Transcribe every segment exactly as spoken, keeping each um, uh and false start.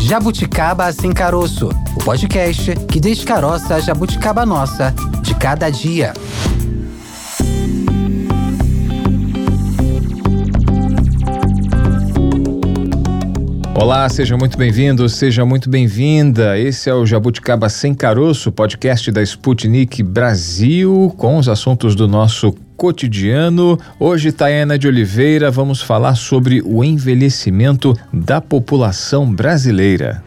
Jabuticaba Sem Caroço, o podcast que descaroça a jabuticaba nossa de cada dia. Olá, seja muito bem-vindo, seja muito bem-vinda. Esse é o Jabuticaba Sem Caroço, podcast da Sputnik Brasil, com os assuntos do nosso cotidiano. Hoje, Tayana de Oliveira, vamos falar sobre o envelhecimento da população brasileira.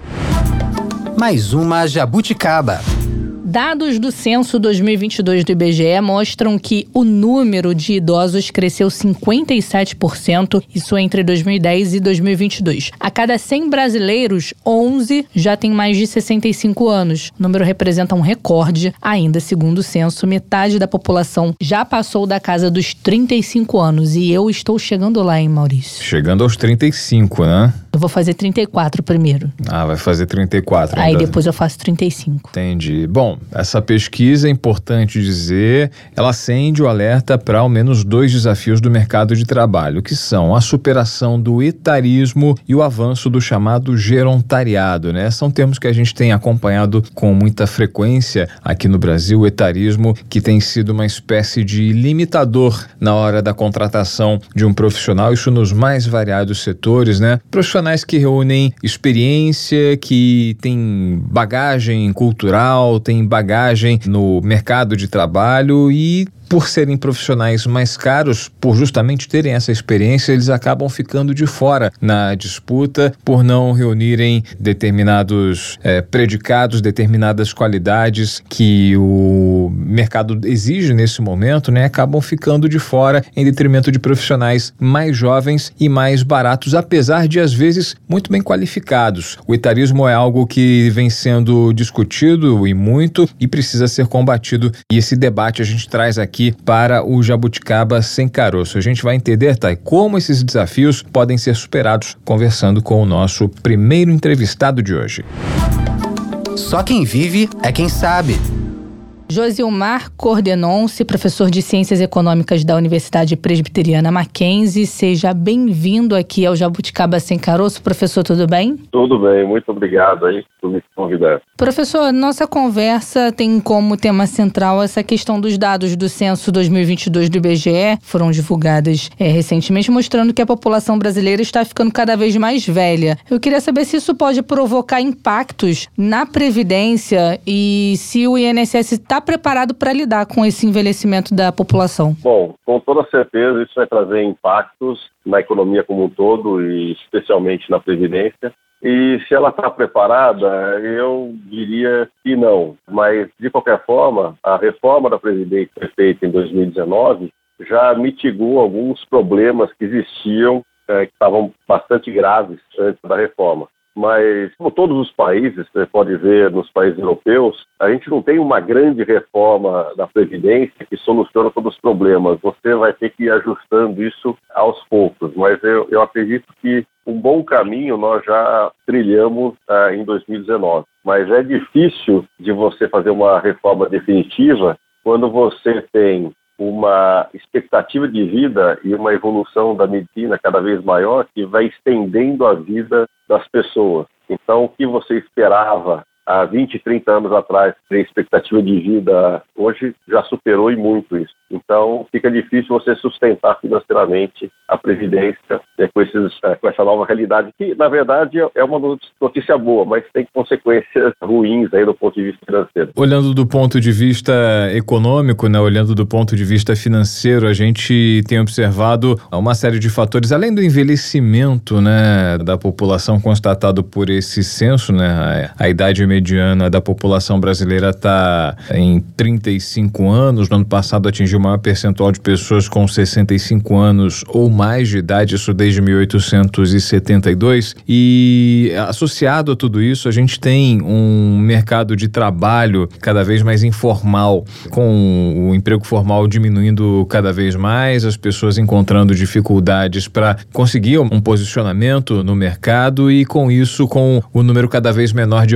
Mais uma jabuticaba. Dados do Censo dois mil e vinte e dois do I B G E mostram que o número de idosos cresceu cinquenta e sete por cento, isso entre dois mil e dez e dois mil e vinte e dois. A cada cem brasileiros, onze já têm mais de sessenta e cinco anos. O número representa um recorde. Ainda, segundo o censo, metade da população já passou da casa dos trinta e cinco anos. E eu estou chegando lá, hein, Maurício? Chegando aos trinta e cinco, né? Eu vou fazer trinta e quatro primeiro. Ah, vai fazer trinta e quatro. Aí ainda. depois eu faço trinta e cinco. Entendi. Bom, essa pesquisa, é importante dizer, ela acende o alerta para ao menos dois desafios do mercado de trabalho, que são a superação do etarismo e o avanço do chamado gerontariado, né? São termos que a gente tem acompanhado com muita frequência aqui no Brasil, o etarismo, que tem sido uma espécie de limitador na hora da contratação de um profissional, isso nos mais variados setores, né? Profissionais que reúnem experiência, que têm bagagem cultural, têm bagagem no mercado de trabalho e, por serem profissionais mais caros, por justamente terem essa experiência, eles acabam ficando de fora na disputa por não reunirem determinados é, predicados, determinadas qualidades que o mercado exige nesse momento, né? Acabam ficando de fora em detrimento de profissionais mais jovens e mais baratos, apesar de, às vezes, muito bem qualificados. O etarismo é algo que vem sendo discutido e muito e precisa ser combatido, e esse debate a gente traz aqui para o Jabuticaba Sem Caroço. A gente vai entender, Thay, como esses desafios podem ser superados conversando com o nosso primeiro entrevistado de hoje. Só quem vive é quem sabe. Josilmar Cordenonce, professor de Ciências Econômicas da Universidade Presbiteriana Mackenzie. Seja bem-vindo aqui ao Jabuticaba Sem Caroço. Professor, tudo bem? Tudo bem, muito obrigado aí por me convidar. Professor, nossa conversa tem como tema central essa questão dos dados do Censo dois mil e vinte e dois do I B G E, foram divulgadas é, recentemente, mostrando que a população brasileira está ficando cada vez mais velha. Eu queria saber se isso pode provocar impactos na Previdência e se o I N S S está preparado para lidar com esse envelhecimento da população. Bom, com toda certeza isso vai trazer impactos na economia como um todo e especialmente na Previdência. E se ela está preparada, eu diria que não. Mas, de qualquer forma, a reforma da Previdência feita em dois mil e dezenove já mitigou alguns problemas que existiam, é, que estavam bastante graves antes da reforma. Mas, como todos os países, você pode ver nos países europeus, a gente não tem uma grande reforma da Previdência que soluciona todos os problemas. Você vai ter que ir ajustando isso aos poucos. Mas eu, eu acredito que um bom caminho nós já trilhamos ah, em dois mil e dezenove. Mas é difícil de você fazer uma reforma definitiva quando você tem uma expectativa de vida e uma evolução da medicina cada vez maior que vai estendendo a vida das pessoas. Então, o que você esperava há vinte, trinta anos atrás, a expectativa de vida hoje já superou e muito isso. Então, fica difícil você sustentar financeiramente a Previdência né, com, esses, com essa nova realidade, que, na verdade, é uma notícia boa, mas tem consequências ruins aí do ponto de vista financeiro. Olhando do ponto de vista econômico, né, olhando do ponto de vista financeiro, a gente tem observado uma série de fatores, além do envelhecimento, né, da população constatado por esse censo, né, a, a idade mediana da população brasileira está em trinta e cinco anos, no ano passado atingiu o maior percentual de pessoas com sessenta e cinco anos ou mais de idade, isso desde mil oitocentos e setenta e dois, e associado a tudo isso, a gente tem um mercado de trabalho cada vez mais informal, com o emprego formal diminuindo cada vez mais, as pessoas encontrando dificuldades para conseguir um posicionamento no mercado e, com isso, com o número cada vez menor de vagas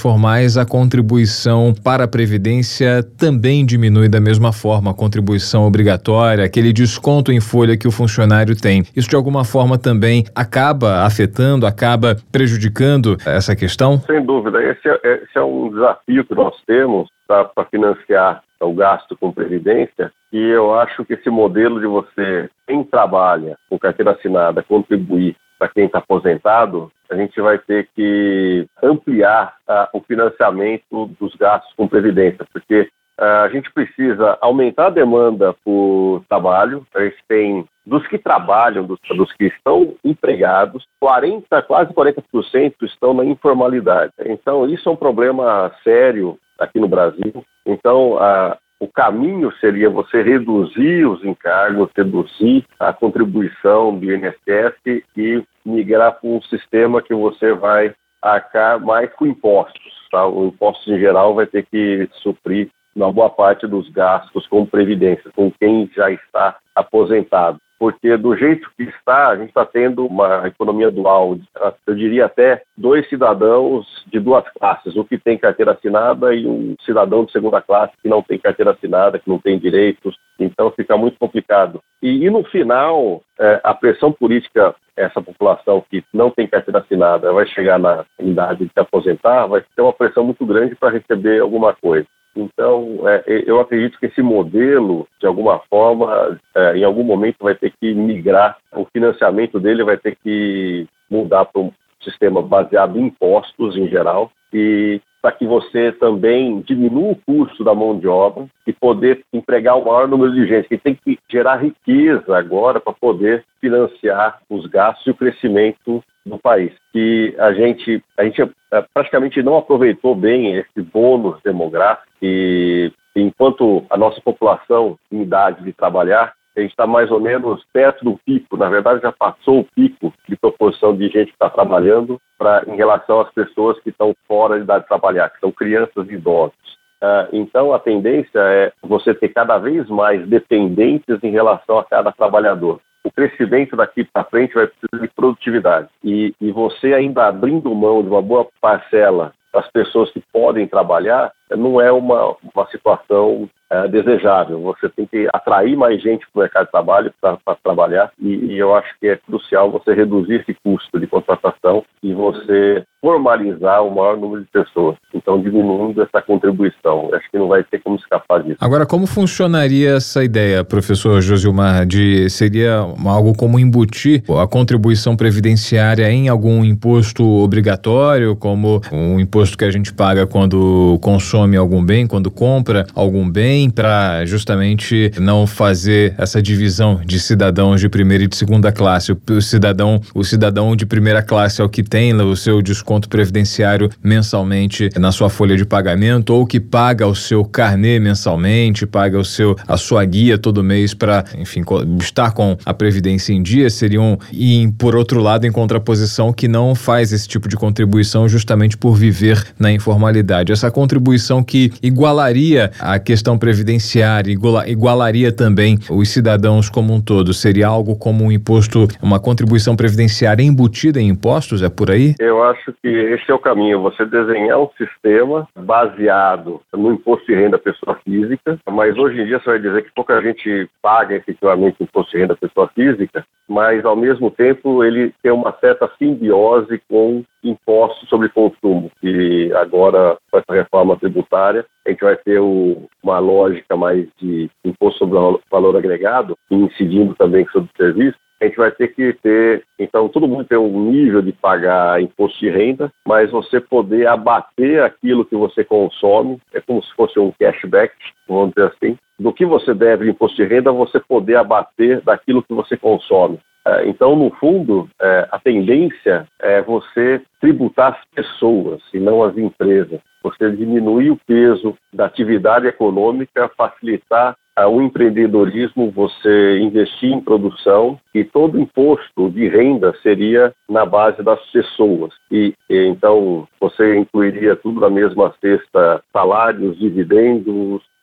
formais, a contribuição para a Previdência também diminui da mesma forma, a contribuição obrigatória, aquele desconto em folha que o funcionário tem. Isso de alguma forma também acaba afetando, acaba prejudicando essa questão? Sem dúvida, esse é, esse é um desafio que nós temos para financiar o gasto com Previdência, e eu acho que esse modelo de você, quem trabalha com carteira assinada, contribuir para quem está aposentado, a gente vai ter que ampliar uh, o financiamento dos gastos com Previdência, porque uh, a gente precisa aumentar a demanda por trabalho. A gente tem, dos que trabalham, dos, dos que estão empregados, quarenta, quase quarenta por cento estão na informalidade. Então, isso é um problema sério aqui no Brasil. Então, uh, o caminho seria você reduzir os encargos, reduzir a contribuição do I N S S e migrar para um sistema que você vai arcar mais com impostos. Tá? O imposto em geral vai ter que suprir uma boa parte dos gastos com previdência, com quem já está aposentado. Porque do jeito que está, a gente está tendo uma economia dual, eu diria até dois cidadãos de duas classes, o que tem carteira assinada e um cidadão de segunda classe que não tem carteira assinada, que não tem direitos, então fica muito complicado. E, e no final, é, a pressão política, essa população que não tem carteira assinada vai chegar na idade de se aposentar, vai ter uma pressão muito grande para receber alguma coisa. Então, é, eu acredito que esse modelo, de alguma forma, é, em algum momento vai ter que migrar, o financiamento dele vai ter que mudar para um sistema baseado em impostos em geral, e para que você também diminua o custo da mão de obra e poder empregar o maior número de gente, que tem que gerar riqueza agora para poder financiar os gastos e o crescimento do país. Que a gente, a gente praticamente não aproveitou bem esse bônus demográfico, e enquanto a nossa população em idade de trabalhar, a gente está mais ou menos perto do pico, na verdade já passou o pico de proporção de gente que está trabalhando pra, em relação às pessoas que estão fora de idade de trabalhar, que são crianças e idosos. Uh, então a tendência é você ter cada vez mais dependentes em relação a cada trabalhador. O crescimento daqui para frente vai precisar de produtividade. E, e você ainda abrindo mão de uma boa parcela das pessoas que podem trabalhar, não é uma, uma situação é, desejável. Você tem que atrair mais gente para o mercado de trabalho para trabalhar, e, e eu acho que é crucial você reduzir esse custo de contratação e você formalizar o maior número de pessoas. Então, diminuindo essa contribuição. Eu acho que não vai ter como escapar disso. Agora, como funcionaria essa ideia, professor Josilmar, de seria algo como embutir a contribuição previdenciária em algum imposto obrigatório, como um imposto que a gente paga quando consome algum bem, quando compra algum bem, para justamente não fazer essa divisão de cidadãos de primeira e de segunda classe. O cidadão, o cidadão de primeira classe é o que tem o seu desconto previdenciário mensalmente na sua folha de pagamento, ou que paga o seu carnê mensalmente, paga o seu, a sua guia todo mês para, enfim, estar com a previdência em dia. Seriam, e por outro lado, em contraposição, que não faz esse tipo de contribuição justamente por viver na informalidade. Essa contribuição que igualaria a questão previdenciária, iguala, igualaria também os cidadãos como um todo, seria algo como um imposto, uma contribuição previdenciária embutida em impostos? É por aí? Eu acho que esse é o caminho, você desenhar um sistema baseado no imposto de renda pessoa física, mas hoje em dia você vai dizer que pouca gente paga efetivamente imposto de renda pessoa física, mas ao mesmo tempo ele tem uma certa simbiose com impostos sobre consumo, que agora com essa reforma tributária a gente vai ter o, uma lógica mais de imposto sobre o valor agregado, incidindo também sobre o serviço. A gente vai ter que ter, então todo mundo tem um nível de pagar imposto de renda, mas você poder abater aquilo que você consome, é como se fosse um cashback, vamos dizer assim, do que você deve de imposto de renda, você poder abater daquilo que você consome. Então, no fundo, a tendência é você tributar as pessoas e não as empresas. Você diminuir o peso da atividade econômica, facilitar o empreendedorismo, você investir em produção, e todo imposto de renda seria na base das pessoas. E, e então você incluiria tudo na mesma cesta: salários, dividendos,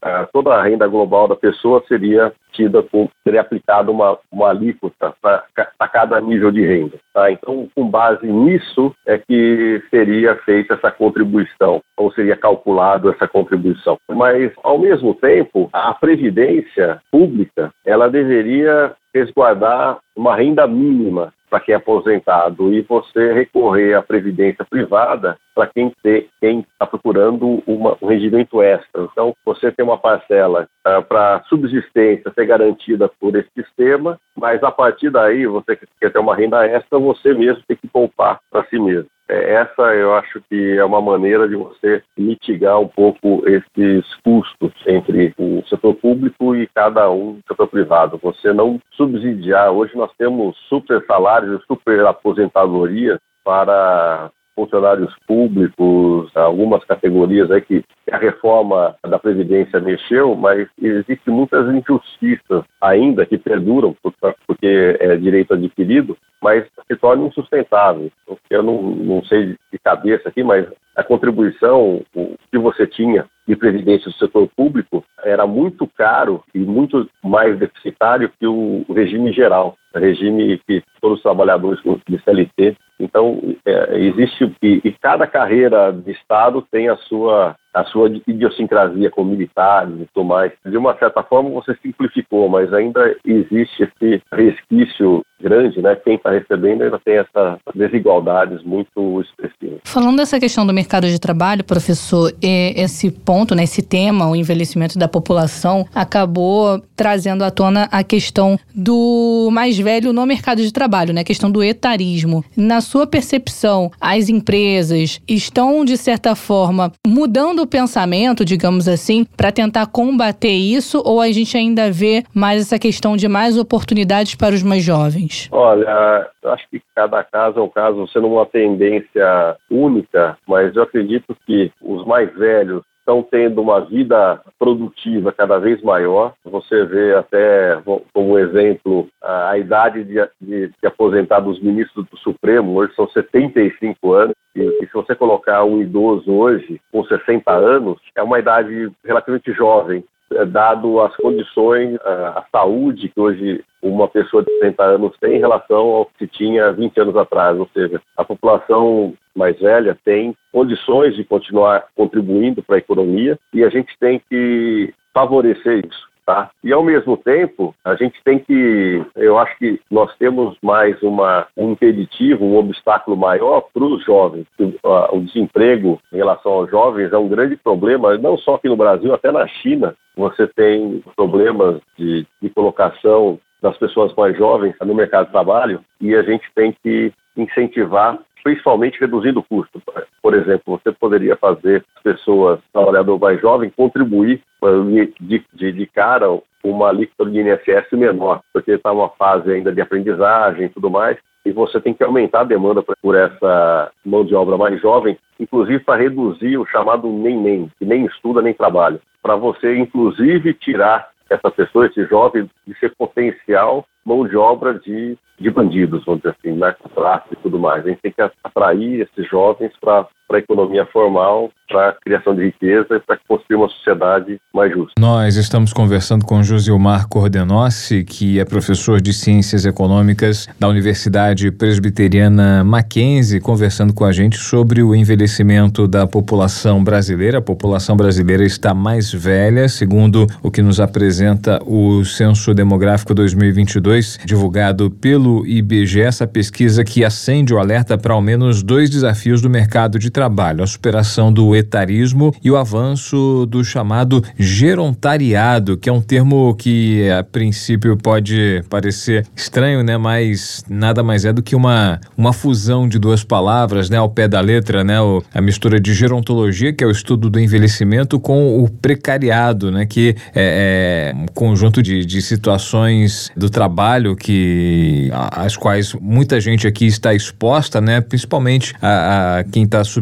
uh, toda a renda global da pessoa seria tida com, seria aplicada uma, uma alíquota para cada nível de renda. Tá? Então, com base nisso é que seria feita essa contribuição, ou seria calculado essa contribuição. Mas, ao mesmo tempo, a Previdência Pública, ela deveria resguardar uma renda mínima para quem é aposentado e você recorrer à previdência privada para quem está procurando uma, um rendimento extra. Então, você tem uma parcela uh, para subsistência ser garantida por esse sistema, mas a partir daí, você que quer ter uma renda extra, você mesmo tem que poupar para si mesmo. Essa eu acho que é uma maneira de você mitigar um pouco esses custos entre o setor público e cada um do setor privado. Você não subsidiar. Hoje nós temos super salários e super aposentadorias para funcionários públicos, algumas categorias aí que a reforma da Previdência mexeu, mas existem muitas injustiças ainda que perduram, porque é direito adquirido, mas se torna insustentável. Eu não, não sei de cabeça aqui, mas a contribuição que você tinha de previdência do setor público era muito caro e muito mais deficitário que o regime geral, o regime que todos os trabalhadores de C L T. Então, é, existe, e, e cada carreira de Estado tem a sua, a sua idiosincrasia com militares e tudo mais. De uma certa forma, você simplificou, mas ainda existe esse resquício grande, né? Quem está recebendo ainda tem essas desigualdades muito expressivas. Falando dessa questão do mercado de trabalho, professor, esse ponto, né, esse tema, o envelhecimento da população, acabou trazendo à tona a questão do mais velho no mercado de trabalho, né? A questão do etarismo. Na sua percepção, as empresas estão, de certa forma, mudando o pensamento, digamos assim, para tentar combater isso, ou a gente ainda vê mais essa questão de mais oportunidades para os mais jovens? Olha, eu acho que cada caso é um caso, sendo uma tendência única, mas eu acredito que os mais velhos estão tendo uma vida produtiva cada vez maior. Você vê até, como exemplo, a idade de, de, de aposentar dos ministros do Supremo, hoje são setenta e cinco anos, e, e se você colocar um idoso hoje com sessenta anos, é uma idade relativamente jovem, dado as condições, a saúde que hoje uma pessoa de sessenta anos tem em relação ao que se tinha vinte anos atrás. Ou seja, a população mais velha tem condições de continuar contribuindo para a economia e a gente tem que favorecer isso. Tá? E, ao mesmo tempo, a gente tem que, eu acho que nós temos mais uma, um impeditivo, um obstáculo maior para os jovens. O, o desemprego em relação aos jovens é um grande problema, não só aqui no Brasil, até na China. Você tem problemas de, de colocação das pessoas mais jovens no mercado de trabalho e a gente tem que incentivar, principalmente reduzindo o custo. Por exemplo, você poderia fazer as pessoas, trabalhador mais jovem, contribuir de, de, de cara uma alíquota de I N S S menor, porque está uma fase ainda de aprendizagem e tudo mais, e você tem que aumentar a demanda por essa mão de obra mais jovem, inclusive para reduzir o chamado nem-nem, que nem estuda nem trabalha, para você, inclusive, tirar essa pessoa, esse jovem, de ser potencial mão de obra de, de bandidos, vamos dizer assim, narcotráfico e tudo mais. A gente tem que atrair esses jovens para a economia formal, para a criação de riqueza e para construir uma sociedade mais justa. Nós estamos conversando com Josilmar Cordenossi, que é professor de Ciências Econômicas da Universidade Presbiteriana Mackenzie, conversando com a gente sobre o envelhecimento da população brasileira. A população brasileira está mais velha, segundo o que nos apresenta o Censo Demográfico dois mil e vinte e dois, divulgado pelo I B G E, essa pesquisa que acende o alerta para ao menos dois desafios do mercado de trabalho: a superação do etarismo e o avanço do chamado gerontariado, que é um termo que a princípio pode parecer estranho, né? Mas nada mais é do que uma, uma fusão de duas palavras, né? Ao pé da letra, né? O, a mistura de gerontologia, que é o estudo do envelhecimento, com o precariado, né? Que é, é um conjunto de, de situações do trabalho que, às quais muita gente aqui está exposta, né? Principalmente a, a quem está submetido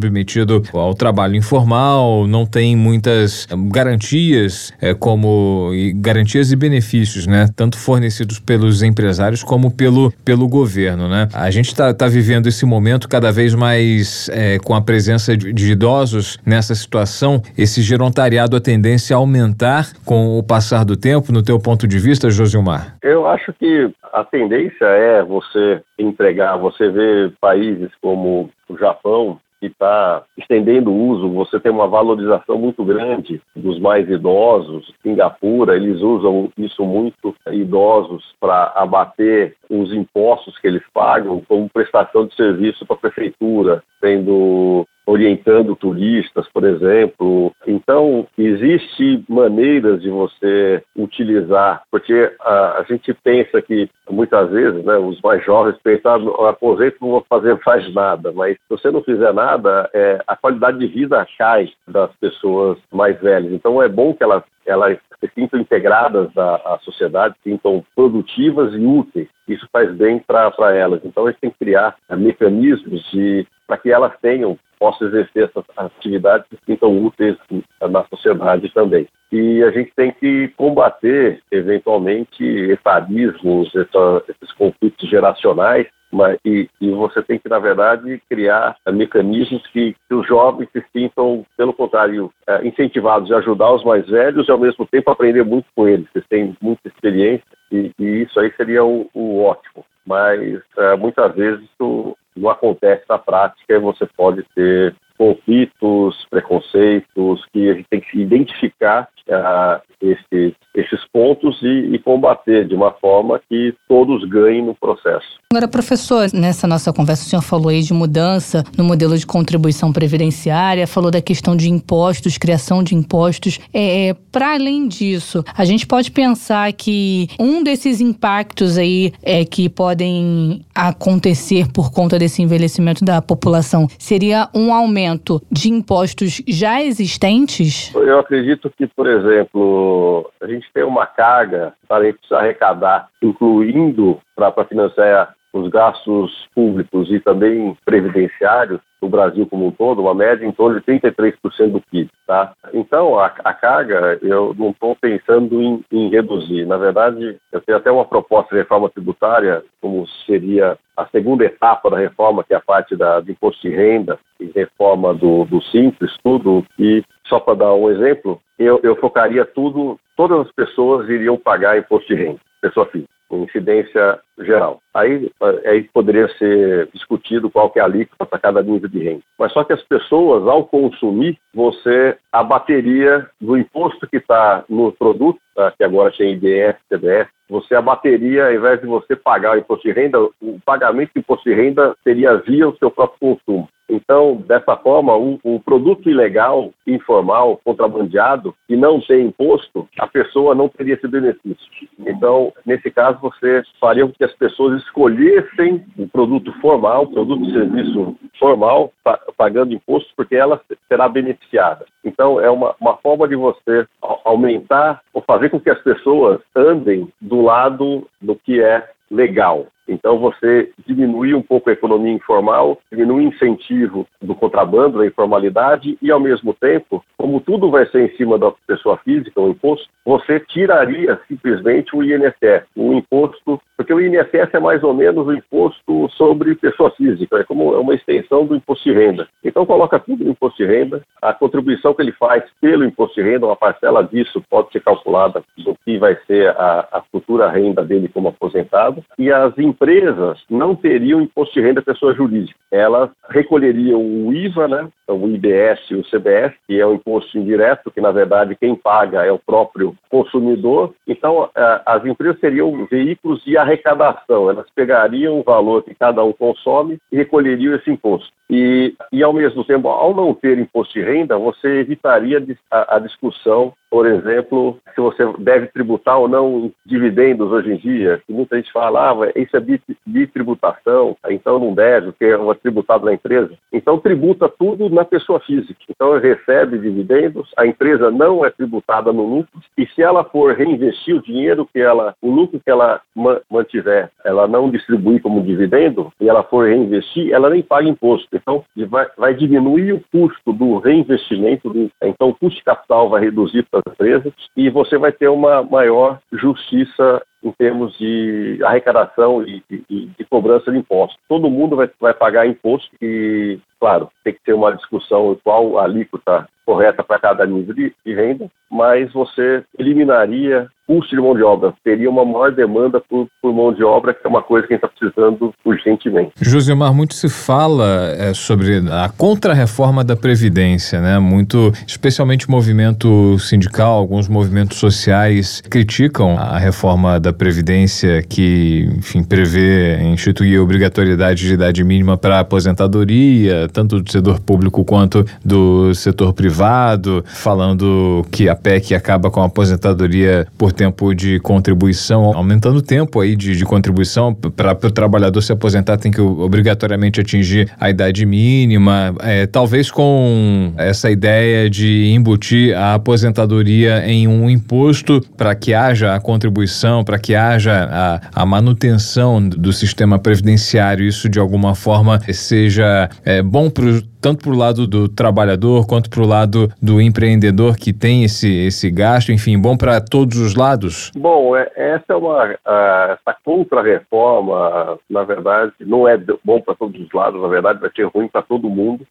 submetido ao trabalho informal, não tem muitas garantias, é, como e garantias e benefícios, né? Tanto fornecidos pelos empresários como pelo, pelo governo, né? A gente está tá vivendo esse momento cada vez mais é, com a presença de, de idosos nessa situação. Esse gerontariado, a tendência a aumentar com o passar do tempo, no teu ponto de vista, Josilmar? Eu acho que a tendência é você entregar, você vê países como o Japão, que está estendendo o uso, você tem uma valorização muito grande dos mais idosos. Singapura, eles usam isso muito, idosos, para abater os impostos que eles pagam como prestação de serviço para a prefeitura, sendo orientando turistas, por exemplo. Então, existe maneiras de você utilizar, porque a, a gente pensa que, muitas vezes, né, os mais jovens pensam, no aposento não vou fazer mais nada, mas se você não fizer nada, é, a qualidade de vida cai das pessoas mais velhas. Então, é bom que elas, elas se sintam integradas à, à sociedade, se sintam produtivas e úteis. Isso faz bem para elas. Então, a gente tem que criar é, mecanismos para que elas tenham possa exercer essas atividades que sintam úteis na sociedade também. E a gente tem que combater, eventualmente, etarismos, essa, esses conflitos geracionais, mas, e, e você tem que, na verdade, criar mecanismos que, que os jovens se sintam, pelo contrário, é, incentivados a ajudar os mais velhos e, ao mesmo tempo, aprender muito com eles. Eles têm muita experiência e, e isso aí seria o, o ótimo. Mas, é, muitas vezes, isso não acontece na prática e você pode ter conflitos, preconceitos, que a gente tem que identificar uh, esses, esses pontos e, e combater de uma forma que todos ganhem no processo. Agora, professor, nessa nossa conversa o senhor falou aí de mudança no modelo de contribuição previdenciária, falou da questão de impostos, criação de impostos. É, para além disso, a gente pode pensar que um desses impactos aí é, que podem acontecer por conta desse envelhecimento da população seria um aumento de impostos já existentes? Eu acredito que, por exemplo, a gente tem uma carga para a gente precisar arrecadar, incluindo para financiar os gastos públicos e também previdenciários no Brasil como um todo, uma média em torno de trinta e três por cento do P I B, tá? Então, a, a carga, eu não estou pensando em, em reduzir. Na verdade, eu tenho até uma proposta de reforma tributária, como seria a segunda etapa da reforma, que é a parte da, do imposto de renda e reforma do, do Simples, tudo. E, só para dar um exemplo, eu, eu focaria tudo, todas as pessoas iriam pagar imposto de renda, pessoa física, incidência geral. Aí, aí poderia ser discutido qual que é a alíquota para cada nível de renda. Mas só que as pessoas, ao consumir, você abateria do imposto que está no produto, tá, que agora tem I D S, T D S, você abateria, ao invés de você pagar o imposto de renda, o pagamento do imposto de renda seria via o seu próprio consumo. Então, dessa forma, um, um produto ilegal, informal, contrabandeado, que não tem imposto, a pessoa não teria esse benefício. Então, nesse caso, você faria com que as pessoas escolhessem um produto formal, produto de serviço formal, pagando imposto, porque ela será beneficiada. Então, é uma, uma forma de você aumentar ou fazer com que as pessoas andem do lado do que é legal. Então, você diminui um pouco a economia informal, diminui o incentivo do contrabando, da informalidade e, ao mesmo tempo, como tudo vai ser em cima da pessoa física, o imposto, você tiraria simplesmente o I N S S, o imposto, porque o I N S S é mais ou menos o imposto sobre pessoa física, é como uma extensão do imposto de renda. Então, coloca tudo no imposto de renda, a contribuição que ele faz pelo imposto de renda, uma parcela disso pode ser calculada do que vai ser a, a futura renda dele como aposentado, e as empresas não teriam imposto de renda pessoa jurídica. Elas recolheriam o I V A, né, o I B S e o C B S, que é o imposto indireto, que na verdade quem paga é o próprio consumidor. Então, as empresas seriam veículos de arrecadação. Elas pegariam o valor que cada um consome e recolheriam esse imposto. E, e ao mesmo tempo, ao não ter imposto de renda, você evitaria a, a discussão, por exemplo, se você deve tributar ou não dividendos hoje em dia, que muita gente fala, ah, isso é bitributação, então não deve, porque é tributado lá em empresa. Então tributa tudo na pessoa física. Então recebe dividendos, a empresa não é tributada no lucro, e se ela for reinvestir o dinheiro que ela, o lucro que ela mantiver, ela não distribuir como dividendo, e ela for reinvestir, ela nem paga imposto. Então vai, vai diminuir o custo do reinvestimento, do, então o custo de capital vai reduzir para as empresas e você vai ter uma maior justiça em termos de arrecadação e, e, e de cobrança de impostos. Todo mundo vai, vai pagar imposto e, claro, tem que ter uma discussão qual a alíquota correta para cada nível de, de renda, mas você eliminaria custo de mão de obra, teria uma maior demanda por, por mão de obra, que é uma coisa que a gente está precisando urgentemente. Josilmar, muito se fala é, sobre a contra-reforma da Previdência, né? Muito, especialmente o movimento sindical, alguns movimentos sociais criticam a reforma da Previdência que, enfim, prevê instituir a obrigatoriedade de idade mínima para aposentadoria, tanto do setor público quanto do setor privado, falando que a P E C acaba com a aposentadoria por tempo de contribuição, aumentando o tempo aí de, de contribuição para o trabalhador se aposentar, tem que obrigatoriamente atingir a idade mínima, é, talvez com essa ideia de embutir a aposentadoria em um imposto para que haja a contribuição, para que haja a, a manutenção do sistema previdenciário, isso de alguma forma seja é, bom pro, tanto para o lado do trabalhador quanto para o lado do empreendedor que tem esse, esse gasto, enfim, bom para todos os lados? Bom, é, essa é uma a, essa contra-reforma, na verdade, não é bom para todos os lados, na verdade vai ser ruim para todo mundo,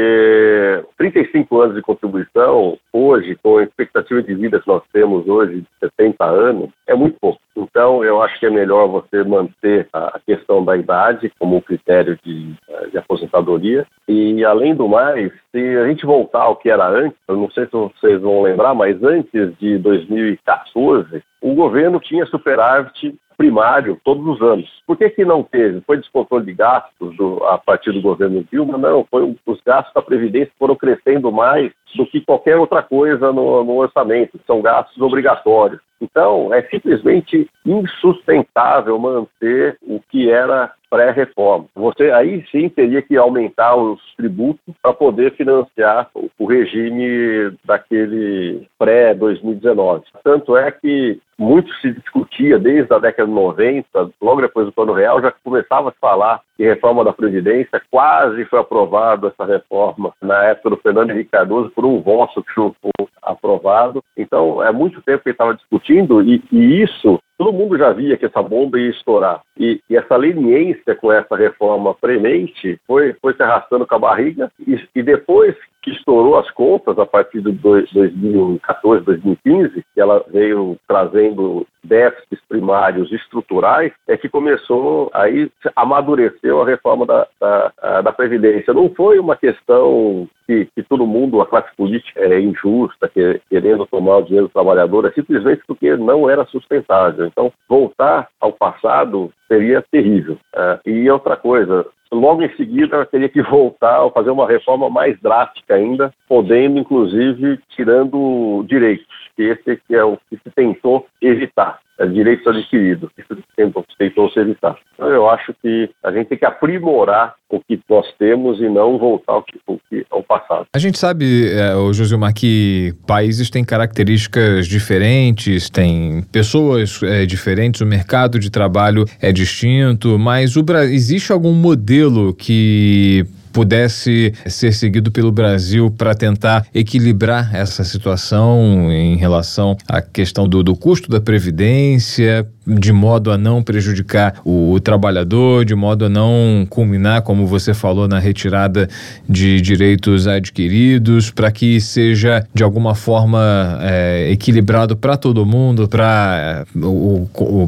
porque trinta e cinco anos de contribuição, hoje, com a expectativa de vida que nós temos hoje de setenta anos, é muito pouco. Então, eu acho que é melhor você manter a questão da idade como critério de, de aposentadoria. E, além do mais, se a gente voltar ao que era antes, eu não sei se vocês vão lembrar, mas antes de dois mil e quatorze, o governo tinha superávit primário todos os anos. Por que que não teve? Foi descontrole de gastos do, a partir do governo Dilma? Não, foi, os gastos da Previdência foram crescendo mais do que qualquer outra coisa no, no orçamento, são gastos obrigatórios. Então, é simplesmente insustentável manter o que era pré-reforma. Você aí sim teria que aumentar os tributos para poder financiar o, o regime daquele pré-dois mil e dezenove. Tanto é que muito se discutia desde a década de noventa, logo depois do Plano Real, já começava a se falar de reforma da Previdência. Quase foi aprovada essa reforma na época do Fernando Henrique Cardoso por um voto que foi aprovado. Então, é muito tempo que ele estava discutindo e, e isso, todo mundo já via que essa bomba ia estourar. E, e essa leniência com essa reforma premente foi, foi se arrastando com a barriga e, e depois que estourou as contas a partir de dois mil e quatorze, dois mil e quinze, que ela veio trazendo déficits primários estruturais, é que começou, aí amadureceu a reforma da, da, da Previdência. Não foi uma questão que, que todo mundo, a classe política é injusta, que, querendo tomar o dinheiro do trabalhador, é simplesmente porque não era sustentável. Então, voltar ao passado seria terrível. Uh, e outra coisa, logo em seguida ela teria que voltar a fazer uma reforma mais drástica ainda, podendo, inclusive, tirando direitos, que esse que é o que se tentou evitar, é, direitos adquiridos, isso que tentou, tentou se evitar. Então, eu acho que a gente tem que aprimorar o que nós temos e não voltar ao, que, ao passado. A gente sabe, é, o Josilmar, que países têm características diferentes, tem pessoas é, diferentes, o mercado de trabalho é distinto, mas o Bra... existe algum modelo que pudesse ser seguido pelo Brasil para tentar equilibrar essa situação em relação à questão do, do custo da Previdência, de modo a não prejudicar o, o trabalhador, de modo a não culminar, como você falou, na retirada de direitos adquiridos, para que seja de alguma forma é, equilibrado para todo mundo, para o,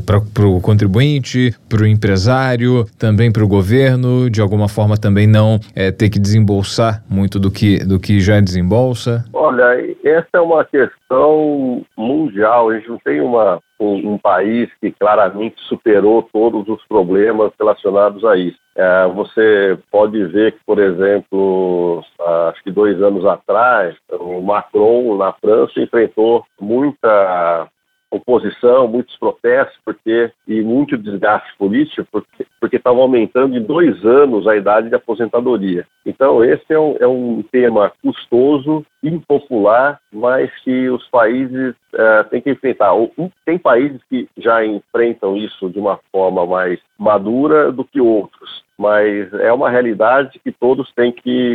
o contribuinte, para o empresário, também para o governo, de alguma forma também não é, ter que desembolsar muito do que, do que já desembolsa? Olha, essa é uma questão mundial. A gente não tem uma Um, um país que claramente superou todos os problemas relacionados a isso. É, você pode ver que, por exemplo, acho que dois anos atrás, o Macron, na França, enfrentou muita oposição, muitos protestos porque, e muito desgaste político, porque porque estava aumentando em dois anos a idade de aposentadoria. Então, esse é um, é um tema custoso, impopular, mas que os países uh, têm que enfrentar. Tem países que já enfrentam isso de uma forma mais madura do que outros, mas é uma realidade que todos têm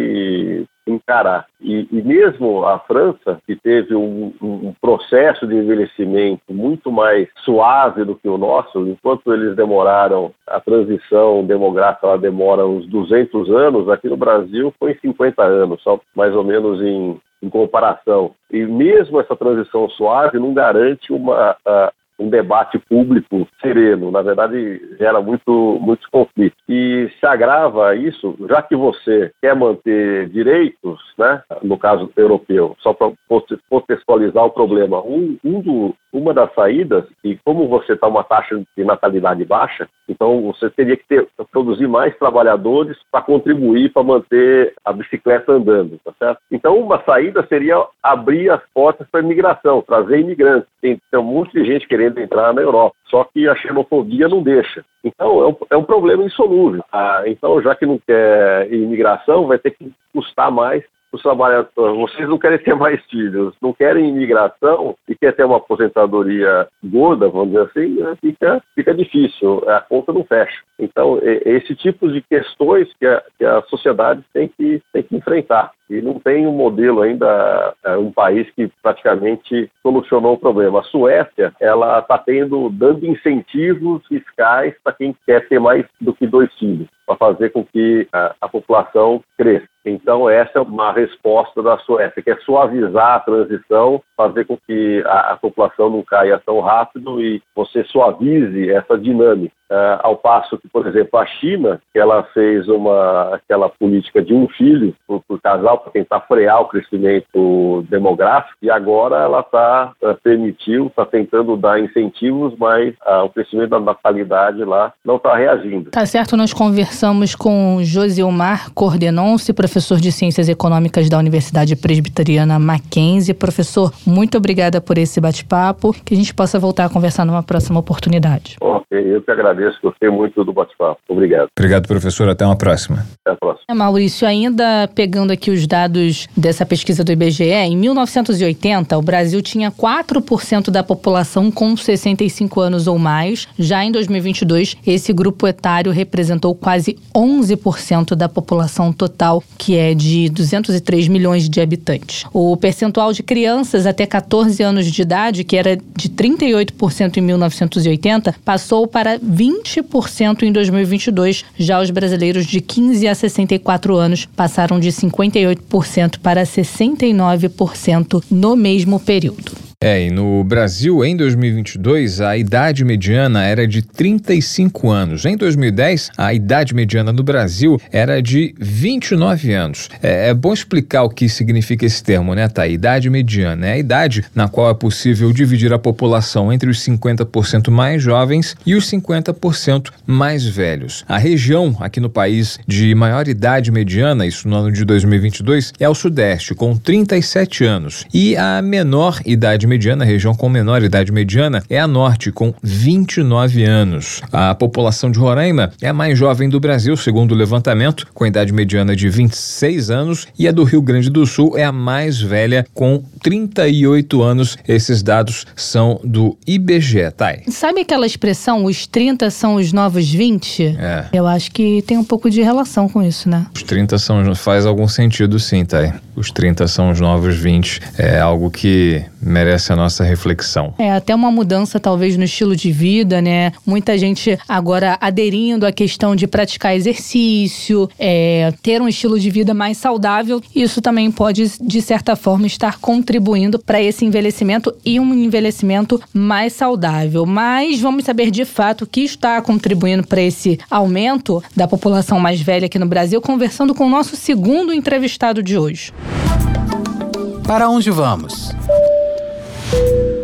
que encarar. E, e mesmo a França, que teve um, um processo de envelhecimento muito mais suave do que o nosso, enquanto eles demoraram, a transição demográfica ela demora uns duzentos anos, aqui no Brasil foi em cinquenta anos, só mais ou menos em, em comparação. E mesmo essa transição suave não garante uma... Uh, um debate público sereno, na verdade gera muito, muitos conflitos. E se agrava isso, já que você quer manter direitos, né, no caso europeu, só para contextualizar o problema, um, um do, uma das saídas, e como você está uma taxa de natalidade baixa, então você teria que ter, produzir mais trabalhadores para contribuir para manter a bicicleta andando, tá certo? Então uma saída seria abrir as portas para a imigração, trazer imigrantes. Tem, tem um monte de gente querendo entrar na Europa, só que a xenofobia não deixa. Então é um, é um problema insolúvel. Ah, então, já que não quer imigração, vai ter que custar mais os trabalhadores. Vocês não querem ter mais filhos, não querem imigração e quer ter uma aposentadoria gorda, vamos dizer assim, né? fica, fica difícil, a conta não fecha. Então, esse tipo de questões que a, que a sociedade tem que, tem que enfrentar. E não tem um modelo ainda, um país que praticamente solucionou o problema. A Suécia, ela está tendo, dando incentivos fiscais para quem quer ter mais do que dois filhos, para fazer com que a, a população cresça. Então, essa é uma resposta da Suécia, que é suavizar a transição, fazer com que a, a população não caia tão rápido e você suavize essa dinâmica. Uh, ao passo que, por exemplo, a China, que ela fez uma, aquela política de um filho por, por casal para tentar frear o crescimento demográfico, e agora ela está uh, permitiu, está tentando dar incentivos, mas uh, o crescimento da natalidade lá não está reagindo. Tá certo, nós conversamos com Josilmar Cordenonce, professor de Ciências Econômicas da Universidade Presbiteriana Mackenzie. Professor, muito obrigada por esse bate-papo, que a gente possa voltar a conversar numa próxima oportunidade. Ok, eu que agradeço, gostei muito do bate-papo. Obrigado. Obrigado, professor. Até uma próxima. Até a próxima. É, Maurício, ainda pegando aqui os dados dessa pesquisa do I B G E, em mil novecentos e oitenta, o Brasil tinha quatro por cento da população com sessenta e cinco anos ou mais. Já em dois mil e vinte e dois, esse grupo etário representou quase onze por cento da população total, que é de duzentos e três milhões de habitantes. O percentual de crianças até catorze anos de idade, que era de trinta e oito por cento em mil novecentos e oitenta, passou para vinte por cento em dois mil e vinte e dois. Já os brasileiros de quinze a sessenta e quatro anos passaram de cinquenta e oito por cento para sessenta e nove por cento no mesmo período. É, e no Brasil, em dois mil e vinte e dois, a idade mediana era de trinta e cinco anos. Em dois mil e dez, a idade mediana no Brasil era de vinte e nove anos. É, é bom explicar o que significa esse termo, né, tá? Idade mediana é a idade na qual é possível dividir a população entre os cinquenta por cento mais jovens e os cinquenta por cento mais velhos. A região aqui no país de maior idade mediana, isso no ano de dois mil e vinte e dois, é o Sudeste, com trinta e sete anos. E a menor idade mediana, a região com menor idade mediana, é a Norte, com vinte e nove anos. A população de Roraima é a mais jovem do Brasil, segundo o levantamento, com idade mediana de vinte e seis anos, e a do Rio Grande do Sul é a mais velha, com trinta e oito anos. Esses dados são do I B G E, Thay. Sabe aquela expressão, os trinta são os novos vinte? É. Eu acho que tem um pouco de relação com isso, né? Os trinta são, faz algum sentido sim, Thay. Os trinta são os novos vinte. É algo que merece a nossa reflexão. É, até uma mudança talvez no estilo de vida, né? Muita gente agora aderindo à questão de praticar exercício, é, ter um estilo de vida mais saudável. Isso também pode, de certa forma, estar contribuindo para esse envelhecimento e um envelhecimento mais saudável. Mas vamos saber de fato o que está contribuindo para esse aumento da população mais velha aqui no Brasil, conversando com o nosso segundo entrevistado de hoje. Para onde vamos?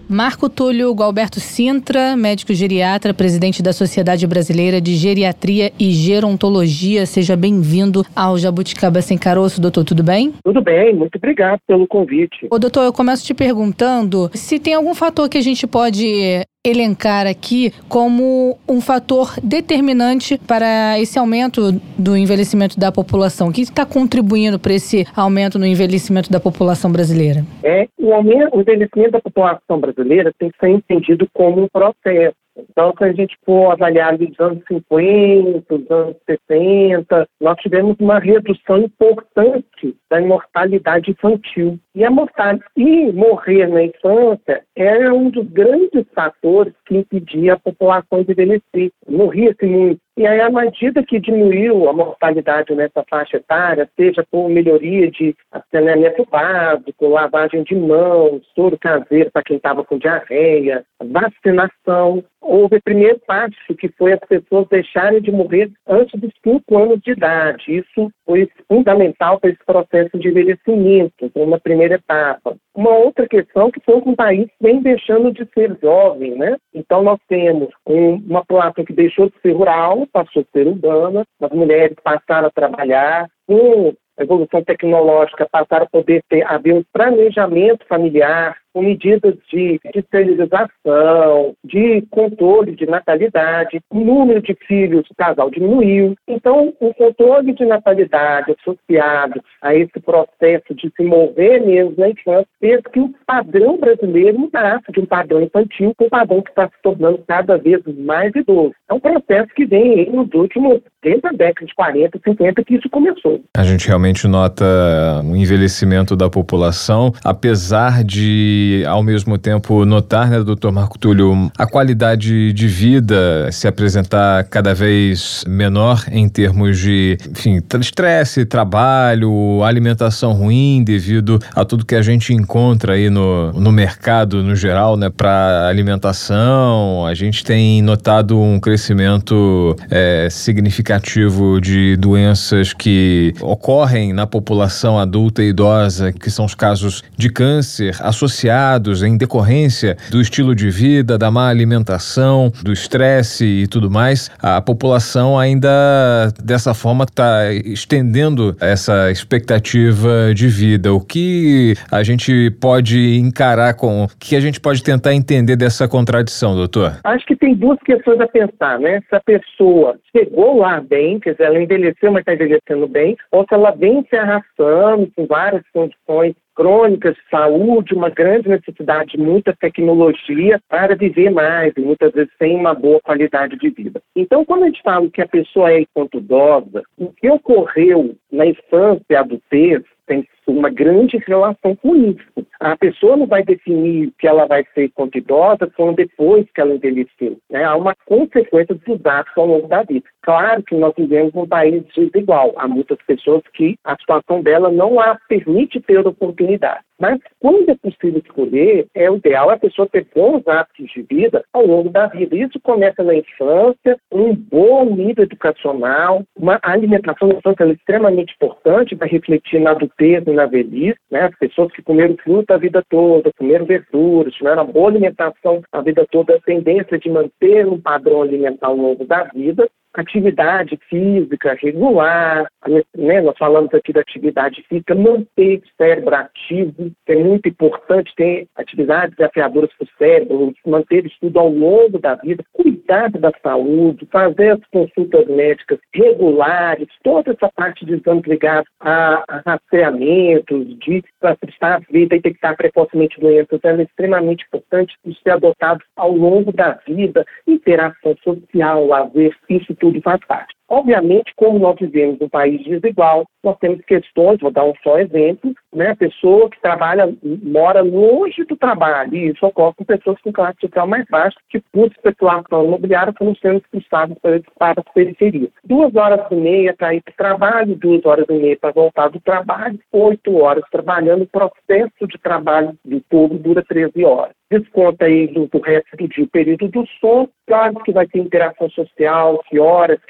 Marco Túlio Gualberto Sintra, médico geriatra, presidente da Sociedade Brasileira de Geriatria e Gerontologia. Seja bem-vindo ao Jabuticaba Sem Caroço, doutor, tudo bem? Tudo bem, muito obrigado pelo convite. Ô, doutor, eu começo te perguntando se tem algum fator que a gente pode elencar aqui como um fator determinante para esse aumento do envelhecimento da população. O que está contribuindo para esse aumento no envelhecimento da população brasileira? É, o, aumento, o envelhecimento da população brasileira tem que ser entendido como um processo. Então, se a gente for avaliar os anos cinquenta, os anos sessenta, nós tivemos uma redução importante da mortalidade infantil. E a mortalidade e morrer na infância era um dos grandes fatores que impedia a população de envelhecer. Morria-se muito. E aí, à medida que diminuiu a mortalidade nessa faixa etária, seja por melhoria de saneamento básico, lavagem de mãos, soro caseiro para quem estava com diarreia, vacinação, houve o primeiro passo, que foi as pessoas deixarem de morrer antes dos cinco anos de idade. Isso foi fundamental para esse processo de envelhecimento, uma primeira etapa. Uma outra questão que foi que o país vem deixando de ser jovem, né? Então, nós temos um, uma população que deixou de ser rural, passou a ser urbana, as mulheres passaram a trabalhar, com a evolução tecnológica passaram a poder ter, haver um planejamento familiar, com medidas de, de esterilização, de controle de natalidade, o número de filhos do casal diminuiu. Então, o controle de natalidade associado a esse processo de se mover mesmo na infância fez que o padrão brasileiro mudasse de um padrão infantil para um padrão que está se tornando cada vez mais idoso. É um processo que vem aí nos últimos, desde a década de quarenta, cinquenta, que isso começou. A gente realmente nota o envelhecimento da população, apesar de ao mesmo tempo notar, né, doutor Marco Túlio, a qualidade de vida se apresentar cada vez menor em termos de, enfim, estresse, trabalho, alimentação ruim devido a tudo que a gente encontra aí no, no mercado no geral, né, para alimentação. A gente tem notado um crescimento é, significativo de doenças que ocorrem na população adulta e idosa, que são os casos de câncer associados em decorrência do estilo de vida, da má alimentação, do estresse e tudo mais. A população ainda dessa forma está estendendo essa expectativa de vida. O que a gente pode encarar com... O que a gente pode tentar entender dessa contradição, doutor? Acho que tem duas questões a pensar, né? Se a pessoa chegou lá bem, quer dizer, ela envelheceu, mas está envelhecendo bem, ou se ela vem se arrastando com várias condições crônicas de saúde, uma grande necessidade de muita tecnologia para viver mais e muitas vezes sem uma boa qualidade de vida. Então, quando a gente fala que a pessoa é enquanto idosa, o que ocorreu na infância e adultez tem uma grande relação com isso. A pessoa não vai definir que ela vai ser enquanto idosa só depois que ela envelheceu, né? Há uma consequência dos atos ao longo da vida. Claro que nós vivemos um país desigual. Há muitas pessoas que a situação dela não a permite ter oportunidade. Mas quando é possível escolher, é o ideal a pessoa ter bons hábitos de vida ao longo da vida. Isso começa na infância, um bom nível educacional, uma alimentação na infância é extremamente importante para refletir na adultez e na velhice, né? As pessoas que comeram fruta a vida toda, comeram verduras, tiveram uma boa alimentação a vida toda, a tendência de manter um padrão alimentar ao longo da vida. Atividade física regular, né? Nós falamos aqui da atividade física, manter o cérebro ativo, que é muito importante ter atividades desafiadoras para o cérebro, manter estudo ao longo da vida, cuidar da saúde, fazer as consultas médicas regulares, toda essa parte de exames ligados a, a rastreamentos, de estar vida e detectar precocemente doenças, é extremamente importante isso ser adotado ao longo da vida, interação social, lazer, isso tudo faz parte. Obviamente, como nós vivemos um país desigual, nós temos questões, vou dar um só exemplo, né? A pessoa que trabalha, mora longe do trabalho, e isso ocorre com pessoas com classe social mais baixa, que por especulação imobiliária foram sendo expulsadas para as periferias. Duas horas e meia para ir para o trabalho, duas horas e meia para voltar do trabalho, oito horas trabalhando, o processo de trabalho do povo dura treze horas. Desconta aí do, do resto do dia o período do sono, claro que vai ter interação social, que horas que vai fazer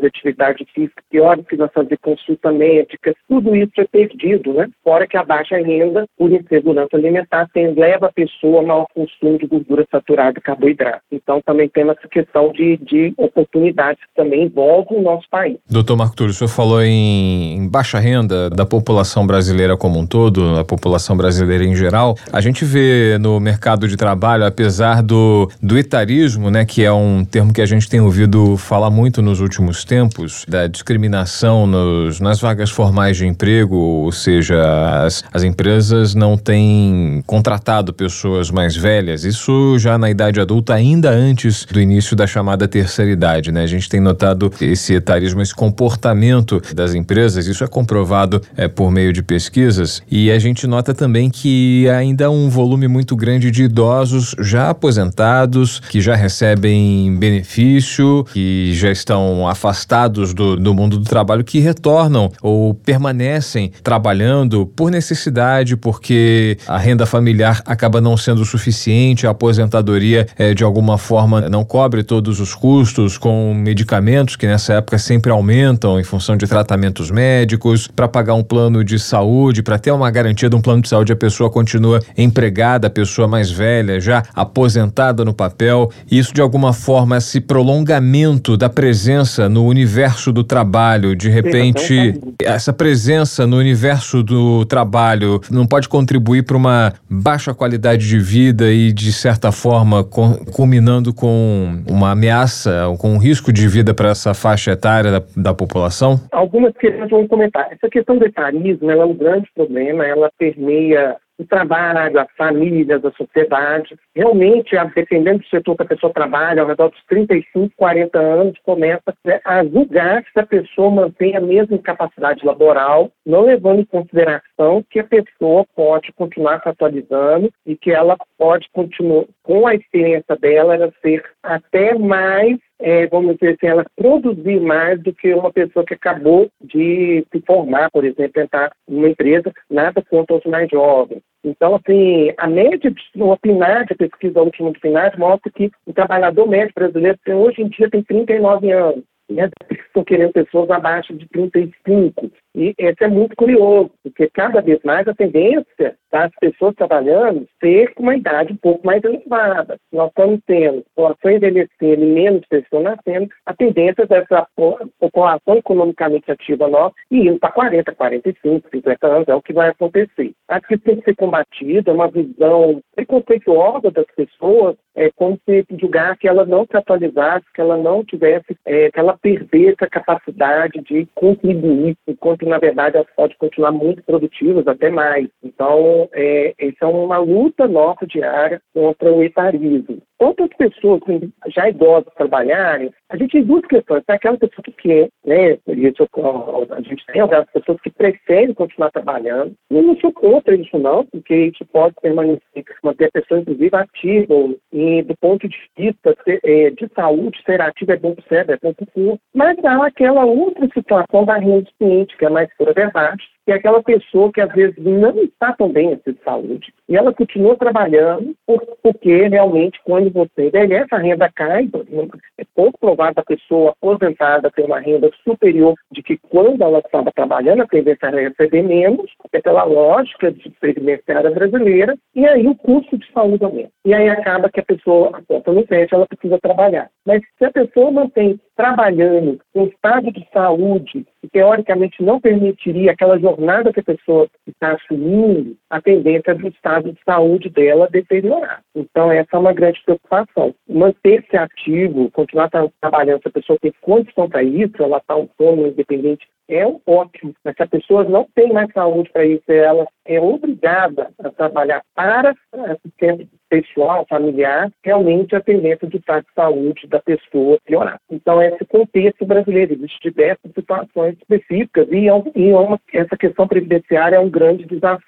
atividade física, que horas que vai fazer consulta médica, tudo isso é perdido, né? Fora que a baixa renda, por insegurança alimentar, tem, leva a pessoa ao maior consumo de gordura saturada e carboidrato. Então também temos essa questão de, de oportunidades que também envolve o nosso país. Doutor Marco Túlio, o senhor falou em, em baixa renda da população brasileira como um todo, a população brasileira em geral. A gente vê no mercado de trabalho, apesar do, do etarismo, né, que é um termo que a gente tem ouvido falar muito nos últimos tempos, da discriminação nos, nas vagas formais de emprego, ou seja, as, as empresas não têm contratado pessoas mais velhas, isso já na idade adulta, ainda antes do início da chamada terceira idade, né? A gente tem notado esse etarismo, esse comportamento das empresas, isso é comprovado é, por meio de pesquisas, e a gente nota também que ainda há um volume muito grande de idosos já aposentados, que já recebem benefício, que já estão afastados do, do mundo do trabalho, que retornam ou permanecem trabalhando por necessidade, porque a renda familiar acaba não sendo suficiente, a aposentadoria é, de alguma forma não cobre todos os custos com medicamentos que nessa época sempre aumentam em função de tratamentos médicos, para pagar um plano de saúde, para ter uma garantia de um plano de saúde, a pessoa continua empregada, a pessoa mais velha, já aposentada no papel. Isso de alguma forma, esse prolongamento da presença no universo do trabalho, de repente, essa presença no universo do trabalho não pode contribuir para uma baixa qualidade de vida e, de certa forma, com, culminando com uma ameaça, com um risco de vida para essa faixa etária da, da população? Algumas questões vão comentar. Essa questão do etarismo, ela é um grande problema, ela permeia o trabalho, as famílias, a sociedade. Realmente, dependendo do setor que a pessoa trabalha, ao redor dos trinta e cinco, quarenta anos, começa a julgar se a pessoa mantém a mesma capacidade laboral, não levando em consideração que a pessoa pode continuar se atualizando e que ela pode continuar, com a experiência dela, ela ser até mais, é, vamos dizer assim, ela produzir mais do que uma pessoa que acabou de se formar, por exemplo, entrar numa empresa, nada contra os mais jovens. Então, assim, a média, o PNAD, a pesquisa última do PNAD, mostra que o trabalhador médio brasileiro tem, hoje em dia tem trinta e nove anos. E as pessoas estão querendo pessoas abaixo de trinta e cinco. E isso é muito curioso, porque cada vez mais a tendência das pessoas trabalhando ser com uma idade um pouco mais elevada. Nós estamos tendo população envelhecendo e menos pessoas nascendo, a tendência dessa população economicamente ativa nossa ir indo para quarenta, quarenta e cinco, cinquenta anos, é o que vai acontecer. Acho que isso tem que ser combatido, é uma visão preconceituosa das pessoas, é como se julgar que ela não se atualizasse, que ela não tivesse, é, que ela perdesse a capacidade de contribuir, enquanto na verdade elas podem continuar muito produtivas, até mais. Então, é, essa é uma luta nossa diária contra o etarismo. Quanto as pessoas já idosas trabalharem, a gente tem duas questões. Tem aquela pessoa que quer, né? Isso, a gente tem algumas pessoas que preferem continuar trabalhando. Eu não sou contra isso, não, porque isso pode permanecer, manter a pessoa, inclusive, ativa. E do ponto de vista de saúde, ser ativa é bom para o cérebro, é bom para o corpo. Mas há aquela outra situação da renda do cliente, que é a mais pura verdade, que é aquela pessoa que às vezes não está tão bem assim, de saúde. E ela continua trabalhando porque realmente quando você envelhece, a renda cai. É pouco provável a pessoa aposentada ter uma renda superior de que quando ela estava trabalhando, a tendência era receber menos, é pela lógica de previdenciária brasileira, e aí o custo de saúde aumenta. E aí acaba que a pessoa, a conta não fecha, ela precisa trabalhar. Mas se a pessoa mantém trabalhando com estado de saúde que teoricamente não permitiria aquela jornada que a pessoa está assumindo, a tendência do estado de saúde dela deteriorar. Então essa é uma grande preocupação. Manter-se ativo, continuar trabalhando, se a pessoa tem condição para isso, ela está autônoma, independente, é um ótimo. Mas se a pessoa não tem mais saúde para isso, ela é obrigada a trabalhar para assistente pessoal, familiar, realmente a tendência do estado de saúde da pessoa piorar. Então, esse contexto brasileiro, existem diversas situações específicas e, e uma, essa questão previdenciária é um grande desafio.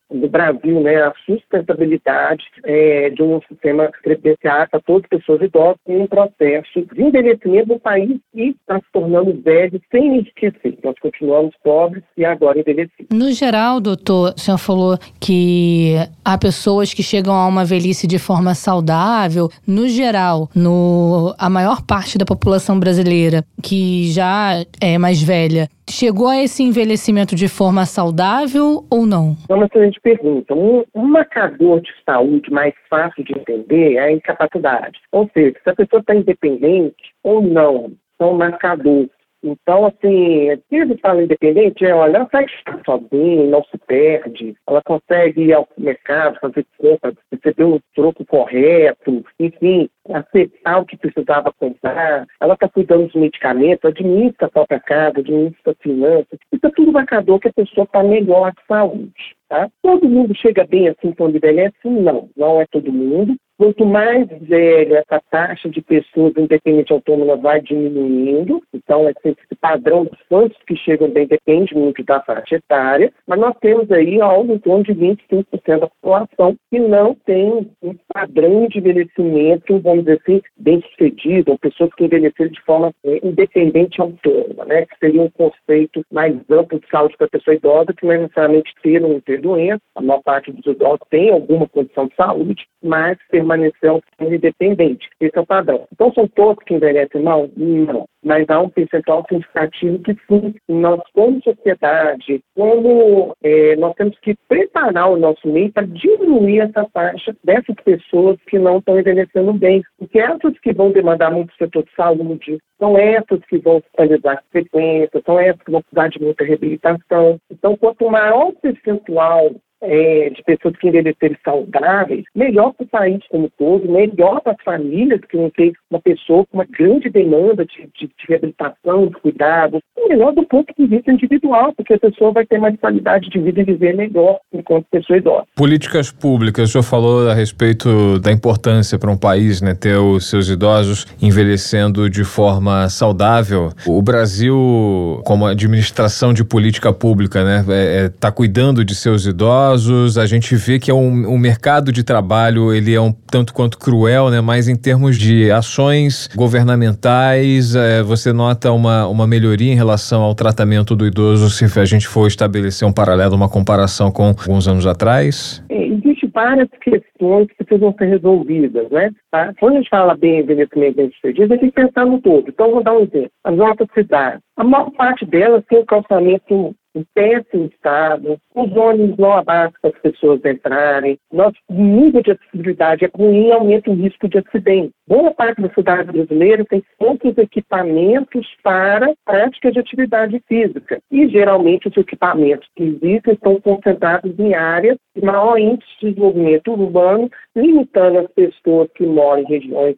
do Brasil, né, a sustentabilidade é, de um sistema previdenciário para todas as pessoas idosas em um processo de envelhecimento do país e está se tornando velho sem enriquecer. Nós continuamos pobres e agora envelhecidos. No geral, doutor, o senhor falou que há pessoas que chegam a uma velhice de forma saudável. No geral, no, a maior parte da população brasileira que já é mais velha, chegou a esse envelhecimento de forma saudável ou não? É uma excelente pergunta. Um, um marcador de saúde mais fácil de entender é a incapacidade. Ou seja, se a pessoa está independente ou não, são marcadores. Então, assim, se ele fala independente, é, olha, ela sai sozinha, não se perde, ela consegue ir ao mercado, fazer compra, receber o troco correto, enfim, aceitar o que precisava comprar, ela está cuidando dos medicamentos, administra a própria casa, administra a finança. Isso é tudo marcador que a pessoa está melhor de saúde. Tá? Todo mundo chega bem assim quando envelhece? Não, não é todo mundo. Quanto mais velho, essa taxa de pessoas independentes autônomas vai diminuindo. Então, esse padrão dos quantos que chegam bem depende muito da faixa etária. Mas nós temos aí algo em torno de vinte e cinco por cento da população que não tem um padrão de envelhecimento, vamos dizer assim, bem sucedido, ou pessoas que envelheceram de forma independente e autônoma, né? Que seria um conceito mais amplo de saúde para a pessoa idosa, que não é necessariamente ter ou não ter doença. A maior parte dos idosos tem alguma condição de saúde, mas permaneceu independente. Esse é o padrão. Então, são todos que envelhecem mal? Não. Mas há um percentual significativo que, sim, nós, como sociedade, como é, nós temos que preparar o nosso meio para diminuir essa taxa dessas pessoas que não estão envelhecendo bem. Porque essas que vão demandar muito do setor de saúde, são essas que vão hospitalizar com frequência, são essas que vão precisar de muita reabilitação. Então, quanto maior o percentual É, de pessoas que envelhecerem saudáveis, melhor para o país como um todo, melhor para as famílias que não tem uma pessoa com uma grande demanda de, de, de reabilitação, de cuidado, e melhor do ponto de vista individual, porque a pessoa vai ter mais qualidade de vida e viver melhor enquanto pessoa idosa. Políticas públicas, o senhor falou a respeito da importância para um país, né, ter os seus idosos envelhecendo de forma saudável. O Brasil, como administração de política pública, né, é, é, tá cuidando de seus idosos. A gente vê que é um, um mercado de trabalho, ele é um tanto quanto cruel, né? Mas em termos de ações governamentais, é, você nota uma, uma melhoria em relação ao tratamento do idoso, se a gente for estabelecer um paralelo, uma comparação com alguns anos atrás? É, Existem várias questões que precisam ser resolvidas, né? Tá? Quando a gente fala bem envelhecimento bem sucedido, a gente tem que pensar no todo. Então, vou dar um exemplo. As nossas cidades, a maior parte delas tem um calçamento em péssimo estado, os ônibus não abaixam para as pessoas entrarem, nosso nível de acessibilidade é ruim e aumenta o risco de acidente. Boa parte da cidade brasileira tem poucos equipamentos para prática de atividade física e, geralmente, os equipamentos que existem estão concentrados em áreas de maior índice de desenvolvimento urbano, limitando as pessoas que moram em regiões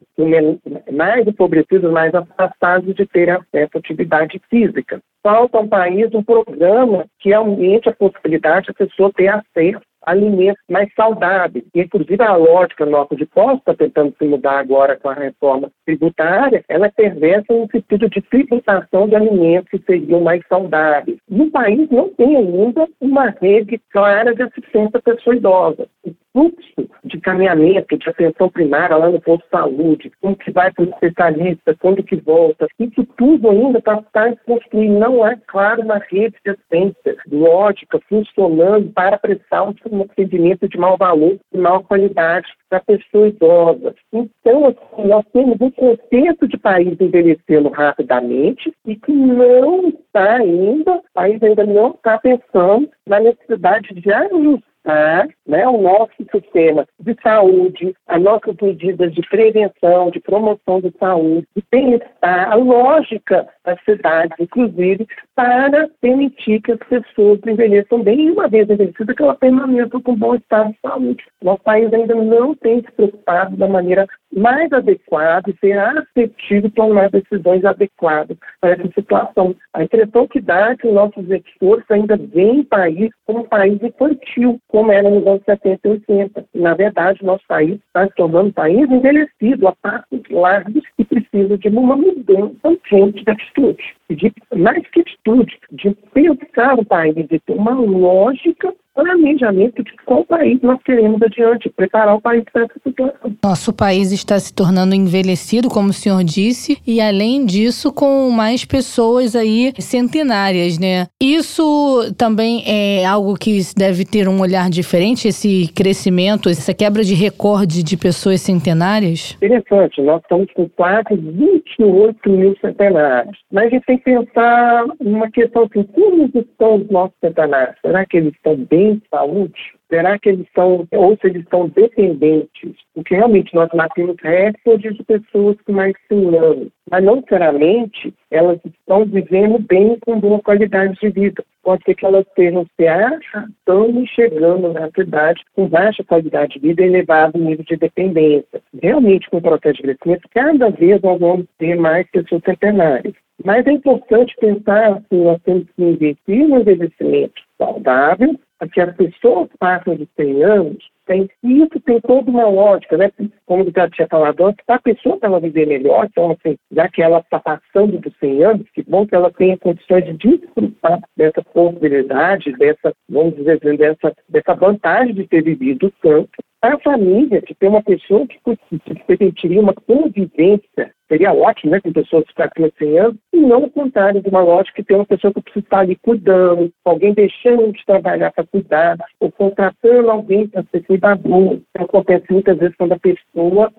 mais empobrecidas, mais afastadas de ter acesso à atividade física. Falta ao país um programa que aumente a possibilidade da pessoa ter acesso a alimentos mais saudáveis. E, inclusive, a lógica nossa de posse está tentando se mudar agora com a reforma tributária, ela é perversa no sentido de tributação de alimentos que seriam mais saudáveis. No país não tem ainda uma rede clara de assistência à pessoa idosa. O fluxo de caminhamento, de atenção primária lá no posto de saúde, como que vai para o especialista, quando que volta, isso tudo ainda está tá construindo. Não é, claro, uma rede de assistência lógica funcionando para prestar um atendimento de mau valor, de mau qualidade para a pessoa idosa. Então, assim, nós temos um contexto de país envelhecendo rapidamente e que não está ainda, o país ainda não está pensando na necessidade de ajustar, né, o nosso sistema de saúde, as nossas medidas de prevenção, de promoção de saúde, de bem-estar, a lógica das cidades, inclusive, para permitir que as pessoas envelheçam bem e, uma vez envelhecida, que ela permaneça com bom estado de saúde. Nosso país ainda não tem se preocupado da maneira mais adequada e ser assertivo tomar decisões adequadas para essa situação. A impressão que dá é que os nossos executores ainda veem o país como um país infantil, como era nos anos setenta e oitenta. Na verdade, o nosso país está se tornando um país envelhecido, a passos largos, e precisa de uma mudança urgente de atitude. De, mais que atitude, de pensar o país e ter uma lógica planejamento de qual país nós queremos adiante, preparar o país para essa situação. Nosso país está se tornando envelhecido, como o senhor disse, e além disso, com mais pessoas aí centenárias, né? Isso também é algo que deve ter um olhar diferente, esse crescimento, essa quebra de recorde de pessoas centenárias? Interessante, nós estamos com quase vinte e oito mil centenários. Mas a gente tem que pensar numa questão assim, como estão os nossos centenários? Será que eles estão bem de saúde? Será que eles estão, ou se eles estão dependentes? Porque realmente nós nascemos recordes de pessoas com mais de cem anos. Mas não necessariamente elas estão vivendo bem com boa qualidade de vida. Pode ser que elas estejam se arrastando e chegando na cidade com baixa qualidade de vida e elevado nível de dependência. Realmente, com o processo de crescimento, cada vez nós vamos ter mais pessoas centenárias. Mas é importante pensar assim, nós temos que investir no envelhecimento saudável, para que as pessoas passam de cem anos, tem, e isso tem toda uma lógica, né? Como eu já tinha falado antes, para a pessoa para ela viver melhor, então assim, já que ela está passando dos cem anos, que bom que ela tenha condições de desfrutar dessa possibilidade, dessa, vamos dizer assim, dessa, dessa vantagem de ter vivido tanto. Para a família, de ter uma pessoa que, que permitiria uma convivência, seria ótimo, né, com pessoas que ficam com cem anos, e não o contrário de uma lógica que tem uma pessoa que precisa estar ali cuidando, alguém deixando de trabalhar para cuidar, ou contratando alguém para ser cuidador. Então, acontece muitas vezes quando a pessoa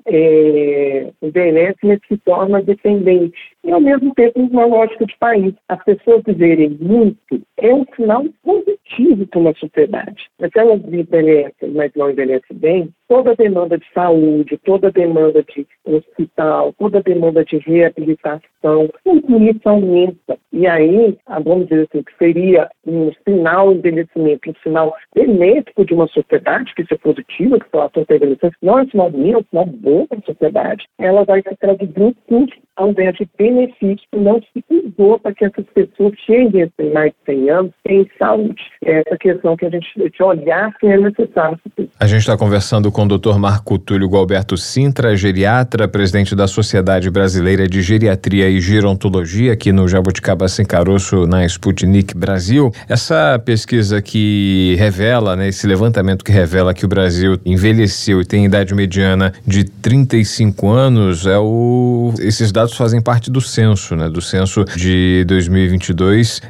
é, envelhece, mas se torna dependente. E, ao mesmo tempo, uma lógica de país. As pessoas viverem muito é um sinal positivo para uma sociedade. Mas se elas envelhecem, mas não envelhecem bem, toda a demanda de saúde, toda a demanda de hospital, toda a demanda de reabilitação, tudo isso aumenta. E aí, vamos dizer assim, que seria um sinal de envelhecimento, um sinal benéfico de uma sociedade, que isso é positivo, que a população está envelhecendo, não é um sinal ruim, é um sinal bom para a sociedade, ela vai se traduzir em custo ao invés de benefício, não se usou para que essas pessoas cheguem a ter mais de cem anos em saúde. É essa questão que a gente tem que olhar se é necessário. A gente está conversando com o doutor Marco Túlio Gualberto Sintra, geriatra, presidente da Sociedade Brasileira de Geriatria e Gerontologia, aqui no Jabuticaba Sem Caroço, na Sputnik Brasil. Essa pesquisa que revela, né, esse levantamento que revela que o Brasil envelheceu e tem idade mediana de trinta e cinco anos, é o... esses dados fazem parte do censo, né, do censo de dois mil e vinte e dois.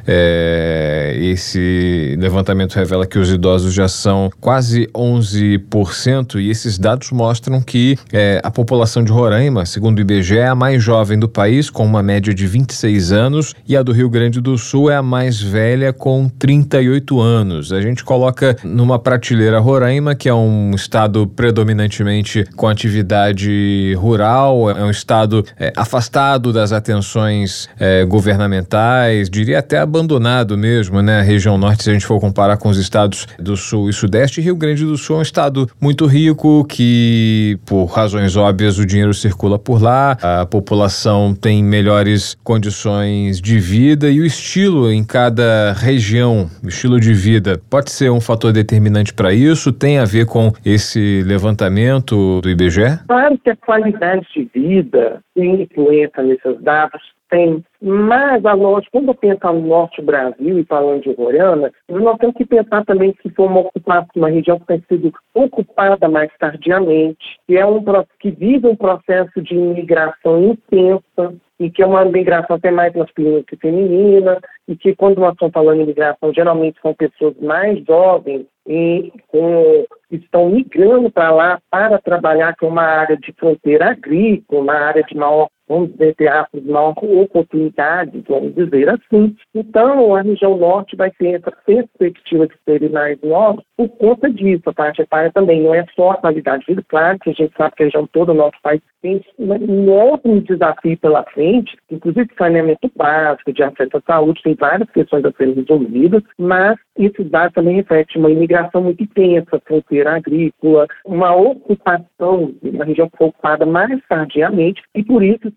É... Esse levantamento revela que os idosos já são quase onze por cento e esses dados mostram que é, a população de Roraima, segundo o I B G E, é a mais jovem do país, com uma média de vinte e seis anos, e a do Rio Grande do Sul é a mais velha, com trinta e oito anos. A gente coloca numa prateleira Roraima, que é um estado predominantemente com atividade rural, é um estado é, afastado das atenções é, governamentais, diria até abandonado mesmo, né? A região norte, se a gente for comparar com os estados do sul e sudeste, Rio Grande do Sul é um estado muito rico, que por razões óbvias o dinheiro circula por lá, a população tem melhores condições de vida e o estilo em cada região, o estilo de vida, pode ser um fator determinante para isso? Tem a ver com esse levantamento do I B G E? Claro que a qualidade de vida tem influência nesses dados, tem, mas a lógica, quando eu penso no norte do Brasil e falando de Roraima, nós temos que pensar também que foi uma ocupação, uma região que tem sido ocupada mais tardiamente, que é um que vive um processo de imigração intensa, e que é uma migração até mais masculina que feminina, e que quando nós estamos falando de imigração, geralmente são pessoas mais jovens e com, estão migrando para lá para trabalhar com uma área de fronteira agrícola, uma área de maior, vamos dizer, de maior oportunidade, vamos dizer assim. Então, a região norte vai ter essa perspectiva de serem mais novos por conta disso. A parte etária também não é só a qualidade de vida, claro que a gente sabe que a região toda do nosso país tem um enorme desafio pela frente, inclusive saneamento básico, de acesso à saúde, tem várias questões a serem resolvidas, mas esses dados também refletem uma imigração muito intensa, fronteira agrícola, uma ocupação, uma região que foi ocupada mais tardiamente, e por isso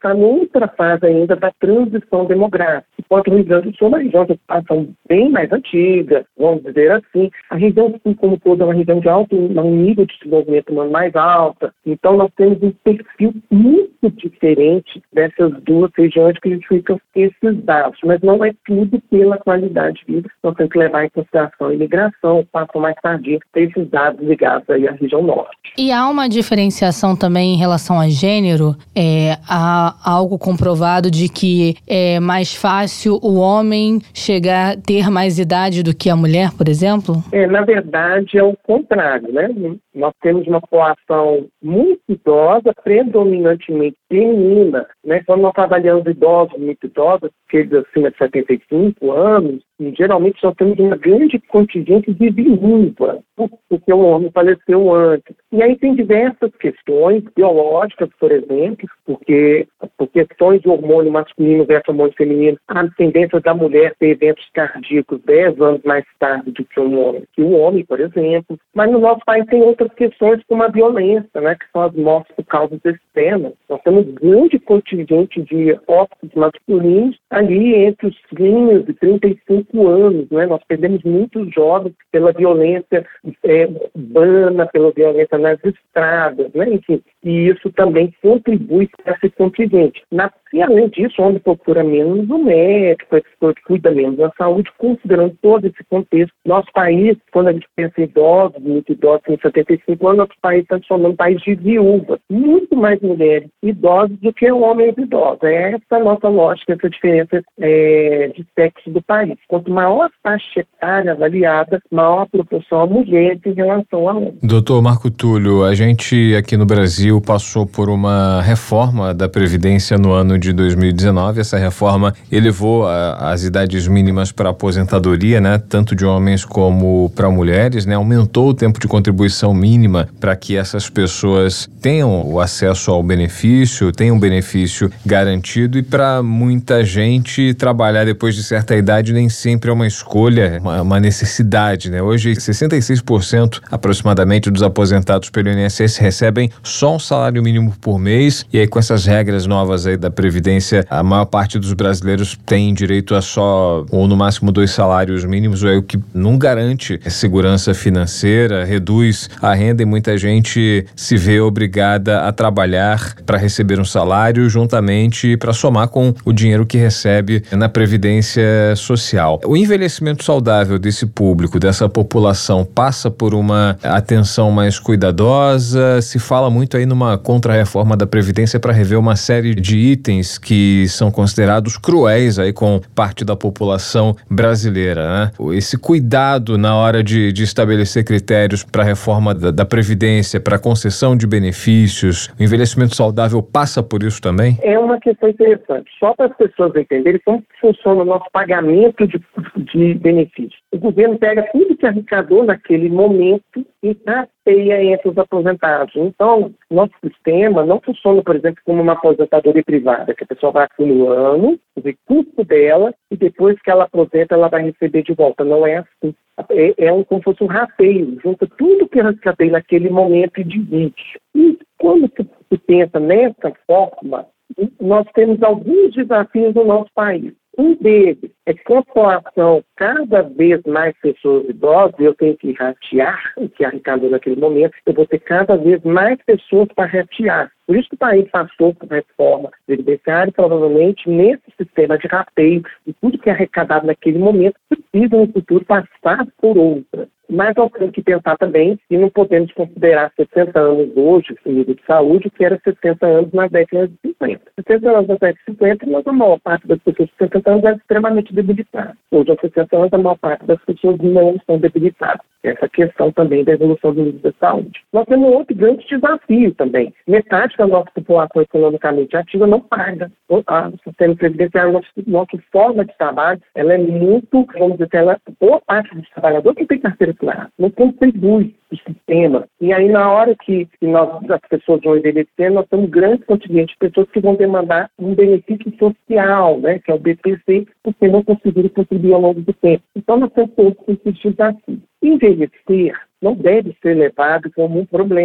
está noutra fase ainda da transição demográfica. Enquanto o Rio Grande do Sul é uma região de ocupação bem mais antiga, vamos dizer assim. A região, assim como toda, é uma região de alto, um nível de desenvolvimento humano mais alta. Então, nós temos um perfil muito diferente dessas duas regiões que justificam esses dados. Mas não é tudo pela qualidade de vida. Nós temos que levar em consideração a imigração, o passo mais tardio, esses dados ligados aí à região norte. E há uma diferenciação também em relação a gênero? É, há algo comprovado de que é mais fácil o homem chegar a ter mais idade do que a mulher, por exemplo? É, na verdade, é o contrário, né? Nós temos uma população muito idosa, predominantemente feminina, né? Quando nós avaliamos idosos muito idosos, aqueles acima de setenta e cinco anos, e geralmente nós temos uma grande contingente de viúva, porque o homem faleceu antes. E aí tem diversas questões biológicas, por exemplo, porque por questões de hormônio masculino versus hormônio feminino, a tendência da mulher ter eventos cardíacos dez anos mais tarde do que o homem, que o homem, por exemplo. Mas no nosso país tem outras questões como a violência, né, que são as mortes por causa desse tema. Nós temos um grande contingente de óbitos masculinos ali entre os quinze e trinta e cinco anos, né? Nós perdemos muitos jovens pela violência é, urbana, pela violência nas estradas, né? Enfim, e isso também contribui para esse contingente. Na, e além disso, onde procura menos o médico, a pessoa que cuida menos da saúde, considerando todo esse contexto. Nosso país, quando a gente pensa em idosos, muito idosos, em setenta e cinco anos, nosso país está se tornando um país de viúvas. Muito mais mulheres idosas do que homens idosos. É essa a nossa lógica, essa diferença é, de sexo do país. Quanto maior a faixa etária avaliada, maior a proporção a mulheres em relação a homens. Doutor Marco Túlio, a gente aqui no Brasil passou por uma reforma da Previdência no ano de dois mil e dezenove. Essa reforma elevou a, as idades mínimas para aposentadoria, né, tanto de homens como para mulheres, né, aumentou o tempo de contribuição mínima para que essas pessoas tenham o acesso ao benefício, tenham um benefício garantido, e para muita gente trabalhar depois de certa idade nem sempre é uma escolha, uma, uma necessidade, né? Hoje, sessenta e seis por cento aproximadamente dos aposentados pelo I N S S recebem só um salário mínimo por mês, e aí com essas regras novas aí da Previdência, a maior parte dos brasileiros tem direito a só, ou no máximo, dois salários mínimos, o que não garante segurança financeira, reduz a renda, e muita gente se vê obrigada a trabalhar para receber um salário, juntamente para somar com o dinheiro que recebe na Previdência Social. O envelhecimento saudável desse público, dessa população, passa por uma atenção mais cuidadosa? Se fala muito aí numa contra-reforma da Previdência para rever uma série de itens que são considerados cruéis aí com parte da população brasileira, né? Esse cuidado na hora de, de estabelecer critérios para a reforma da, da Previdência, para concessão de benefícios, o envelhecimento saudável passa por isso também? É uma questão interessante. Só para as pessoas entenderem como funciona o nosso pagamento de, de benefícios. O governo pega tudo que arrecadou naquele momento e rateia entre os aposentados. Então, nosso sistema não funciona, por exemplo, como uma aposentadoria privada, que a pessoa vai acumulando o recurso dela e depois que ela aposenta, ela vai receber de volta. Não é assim. É, é um, como se fosse um rateio. Junta tudo que eu arrecadei naquele momento e divide. E quando se pensa nessa forma, nós temos alguns desafios no nosso país. Um deles é que, com a população cada vez mais pessoas idosas, eu tenho que ratear o que arrecadou naquele momento, eu vou ter cada vez mais pessoas para ratear. Por isso que o país passou por reforma previdenciária, provavelmente nesse sistema de rateio, e tudo que é arrecadado naquele momento precisa no futuro passar por outra. Mas nós temos que pensar também que não podemos considerar sessenta anos hoje, o nível de saúde, que era sessenta anos na década de cinquenta. sessenta anos na década de cinquenta, mas a maior parte das pessoas de sessenta anos é extremamente debilitada. Hoje, aos sessenta anos, a maior parte das pessoas não estão debilitadas. Essa questão também da evolução do nível da saúde. Nós temos um outro grande desafio também. Metade da nossa população economicamente ativa não paga. O sistema previdenciário, nossa, nossa forma de trabalho, ela é muito, vamos dizer, ela, boa parte dos trabalhadores que tem carteira clara, não contribui o sistema. E aí, na hora que, que nós, as pessoas vão envelhecer, nós temos um grande contingente de pessoas que vão demandar um benefício social, né, que é o B P C, porque não conseguiram contribuir ao longo do tempo. Então, nós temos todos esses desafios. Envelhecer não deve ser levado como um problema.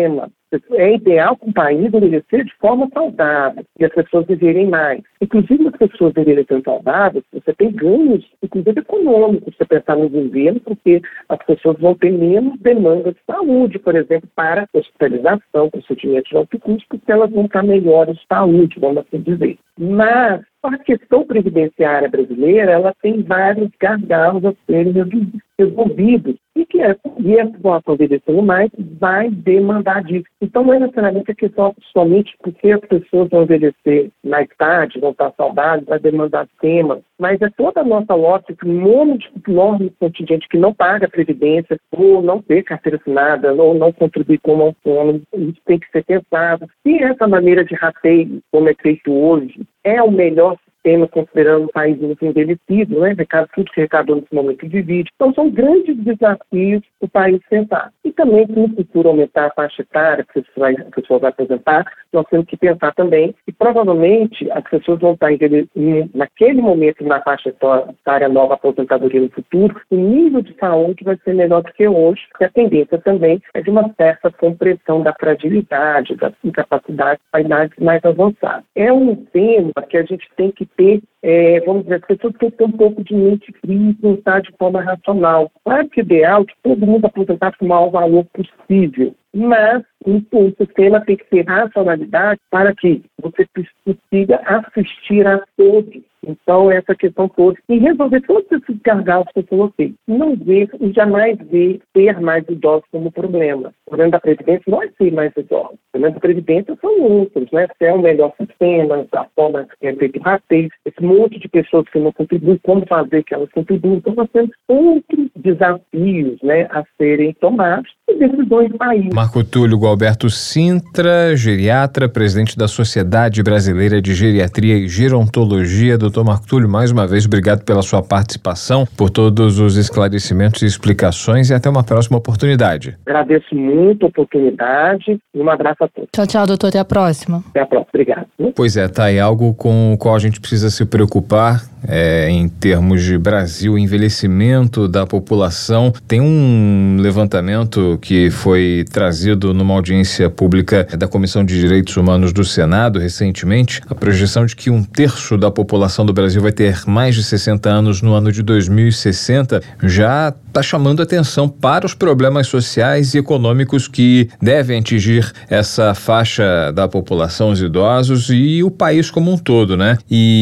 É ideal que o país envelhecer de forma saudável e as pessoas viverem mais. Inclusive, as pessoas envelhecendo saudáveis, você tem ganhos, inclusive econômicos, se você pensar no governo, porque as pessoas vão ter menos demanda de saúde, por exemplo, para hospitalização, procedimentos de alto custo, porque elas vão estar melhores de saúde, vamos assim dizer. Mas a questão previdenciária brasileira, ela tem vários gargalos a serem resolvidos e que a população envelhecendo mais vai demandar disso. Então, não é necessariamente a questão somente porque as pessoas vão envelhecer mais tarde, vão estar saudáveis, vai demandar temas, mas é toda a nossa lógica, um monte de enorme contingente que não paga a previdência, ou não ter carteira assinada, ou não contribui como autônomo. Isso tem que ser pensado. Se essa maneira de rateio, como é feito hoje, é o melhor sistema, considerando o país muito envelhecido, né? Recado, tudo que arrecadou nesse momento divide. Então, são grandes desafios para o país pensar. E também, se no futuro aumentar a faixa etária que a pessoa vai aposentar, nós temos que pensar também que, provavelmente, as pessoas vão estar envelhecendo, naquele momento, na faixa etária nova aposentadoria no futuro, o nível de saúde vai ser menor do que hoje, porque a tendência também é de uma certa compressão da fragilidade, da incapacidade para idades mais avançadas. É um tema que a gente tem que ter, é, vamos dizer, as pessoas têm que ter um pouco de mente fria e pensar de forma racional. Claro que o ideal é que todo mundo aposentasse com o maior valor possível, mas o, o sistema tem que ter racionalidade para que você consiga assistir a todos. Então, essa questão toda. E resolver todos esses gargalos que eu coloquei. Não ver e jamais ver ter mais idosos como problema. O problema da Previdência não é ter mais idosos. O problema da Previdência são outros, né? Se é o melhor sistema, a forma que é feito o rateio, esse monte de pessoas que não contribuem, como fazer que elas contribuam. Então, nós temos outros desafios, né, a serem tomados e decisões do país. Marco Túlio Gualberto Sintra, geriatra, presidente da Sociedade Brasileira de Geriatria e Gerontologia. Doutor Marco Túlio, mais uma vez, obrigado pela sua participação, por todos os esclarecimentos e explicações e até uma próxima oportunidade. Agradeço muito a oportunidade e um abraço a todos. Tchau, tchau, doutor. Até a próxima. Até a próxima. Obrigado. Pois é, tá aí algo com o qual a gente precisa se preocupar é, em termos de Brasil, envelhecimento da população. Tem um levantamento que foi trazido numa audiência pública da Comissão de Direitos Humanos do Senado recentemente, a projeção de que um terço da população do Brasil vai ter mais de sessenta anos no ano de dois mil e sessenta, já está chamando atenção para os problemas sociais e econômicos que devem atingir essa faixa da população, os idosos e o país como um todo, né?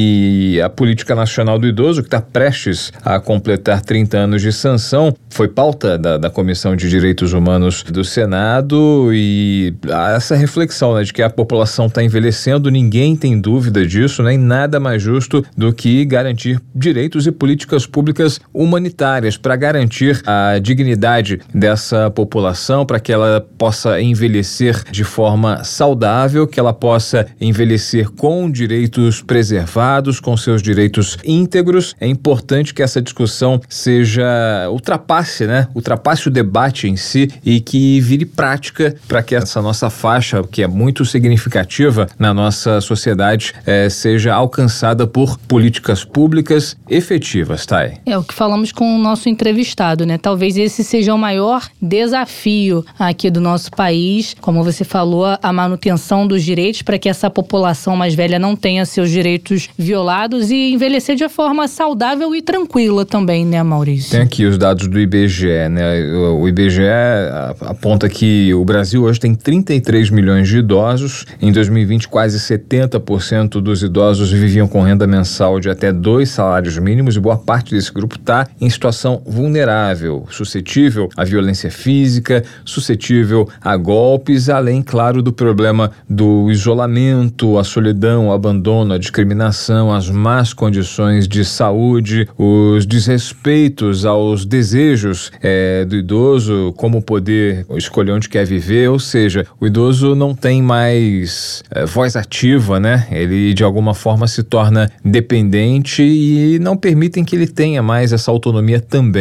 E a Política Nacional do Idoso, que está prestes a completar trinta anos de sanção, foi pauta da, da Comissão de Direitos Humanos do Senado e essa reflexão, né, de que a população está envelhecendo, ninguém tem dúvida disso, né? E nada mais justo do que garantir direitos e políticas públicas humanitárias para garantir a dignidade dessa população, para que ela possa envelhecer de forma saudável, que ela possa envelhecer com direitos preservados, com seus direitos íntegros. É importante que essa discussão seja, ultrapasse, né? Ultrapasse o debate em si e que vire prática para que essa nossa faixa, que é muito significativa na nossa sociedade, é, seja alcançada por políticas públicas efetivas, Thay. É o que falamos com o nosso entrevistado, né? Talvez esse seja o maior desafio aqui do nosso país, como você falou, a manutenção dos direitos para que essa população mais velha não tenha seus direitos violados e envelhecer de forma saudável e tranquila também, né, Maurício? Tem aqui os dados do I B G E, né? O I B G E aponta que o Brasil hoje tem trinta e três milhões de idosos. Em dois mil e vinte, quase setenta por cento dos idosos viviam com renda mensal de até dois salários mínimos e boa parte desse grupo está em situação vulnerável, suscetível à violência física, suscetível a golpes, além, claro, do problema do isolamento, a solidão, o abandono, a discriminação, as más condições de saúde, os desrespeitos aos desejos é, do idoso, como poder escolher onde quer viver, ou seja, o idoso não tem mais é, voz ativa, né? Ele de alguma forma se torna dependente e não permitem que ele tenha mais essa autonomia também, né? Além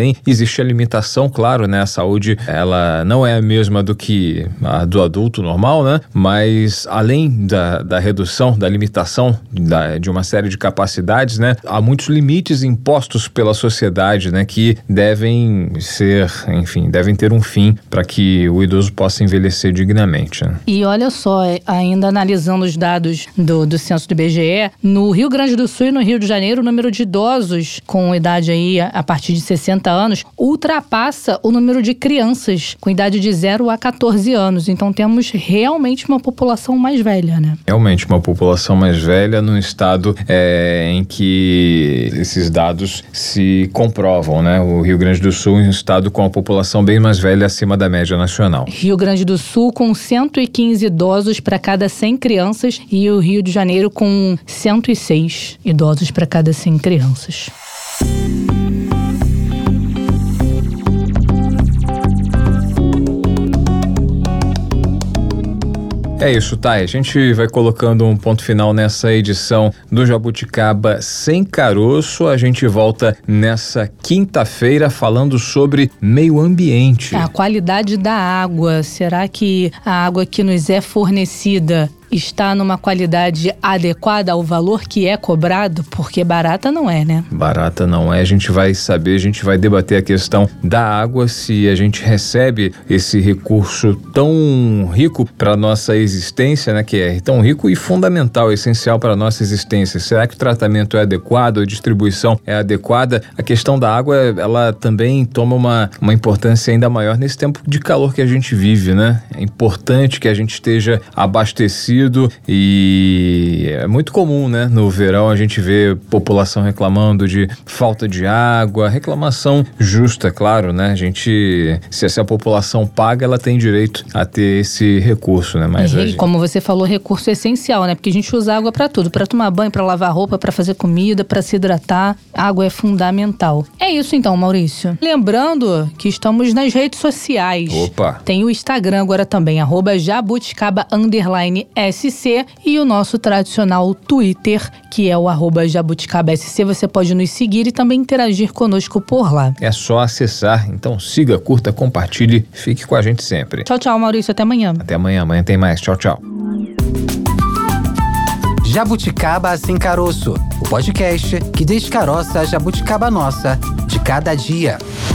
Porém, existe a limitação, claro, né? A saúde, ela não é a mesma do que a do adulto normal, né? Mas além da, da redução, da limitação da, de uma série de capacidades, né? Há muitos limites impostos pela sociedade, né? Que devem ser, enfim, devem ter um fim para que o idoso possa envelhecer dignamente, né? E olha só, ainda analisando os dados do, do censo do I B G E, no Rio Grande do Sul e no Rio de Janeiro, o número de idosos com idade aí a partir de sessenta anos ultrapassa o número de crianças com idade de zero a catorze anos. Então temos realmente uma população mais velha, né? Realmente uma população mais velha num estado é, em que esses dados se comprovam, né? O Rio Grande do Sul é um estado com a população bem mais velha acima da média nacional. Rio Grande do Sul com cento e quinze idosos para cada cem crianças e o Rio de Janeiro com cento e seis idosos para cada cem crianças. É isso, Thay. A gente vai colocando um ponto final nessa edição do Jabuticaba Sem Caroço. A gente volta nessa quinta-feira falando sobre meio ambiente. A qualidade da água. Será que a água que nos é fornecida está numa qualidade adequada ao valor que é cobrado? Porque barata não é, né? Barata não é. A gente vai saber, a gente vai debater a questão da água, se a gente recebe esse recurso tão rico para nossa existência, né? Que é tão rico e fundamental, essencial para a nossa existência. Será que o tratamento é adequado, a distribuição é adequada? A questão da água, ela também toma uma, uma importância ainda maior nesse tempo de calor que a gente vive, né? É importante que a gente esteja abastecido. E é muito comum, né? No verão a gente vê população reclamando de falta de água, reclamação justa, claro, né? A gente, se essa população paga, ela tem direito a ter esse recurso, né? Mas e, a gente... como você falou, recurso essencial, né? Porque a gente usa água para tudo, para tomar banho, para lavar roupa, para fazer comida, para se hidratar. Água é fundamental. É isso então, Maurício. Lembrando que estamos nas redes sociais. Opa! Tem o Instagram agora também, arroba jabuticaba underline S C, e o nosso tradicional Twitter, que é o arroba jabuticaba S C. Você pode nos seguir e também interagir conosco por lá. É só acessar, então siga, curta, compartilhe, fique com a gente sempre. Tchau, tchau, Maurício, até amanhã. Até amanhã, amanhã tem mais. Tchau, tchau. Jabuticaba Sem Caroço, o podcast que descaroça a jabuticaba nossa de cada dia.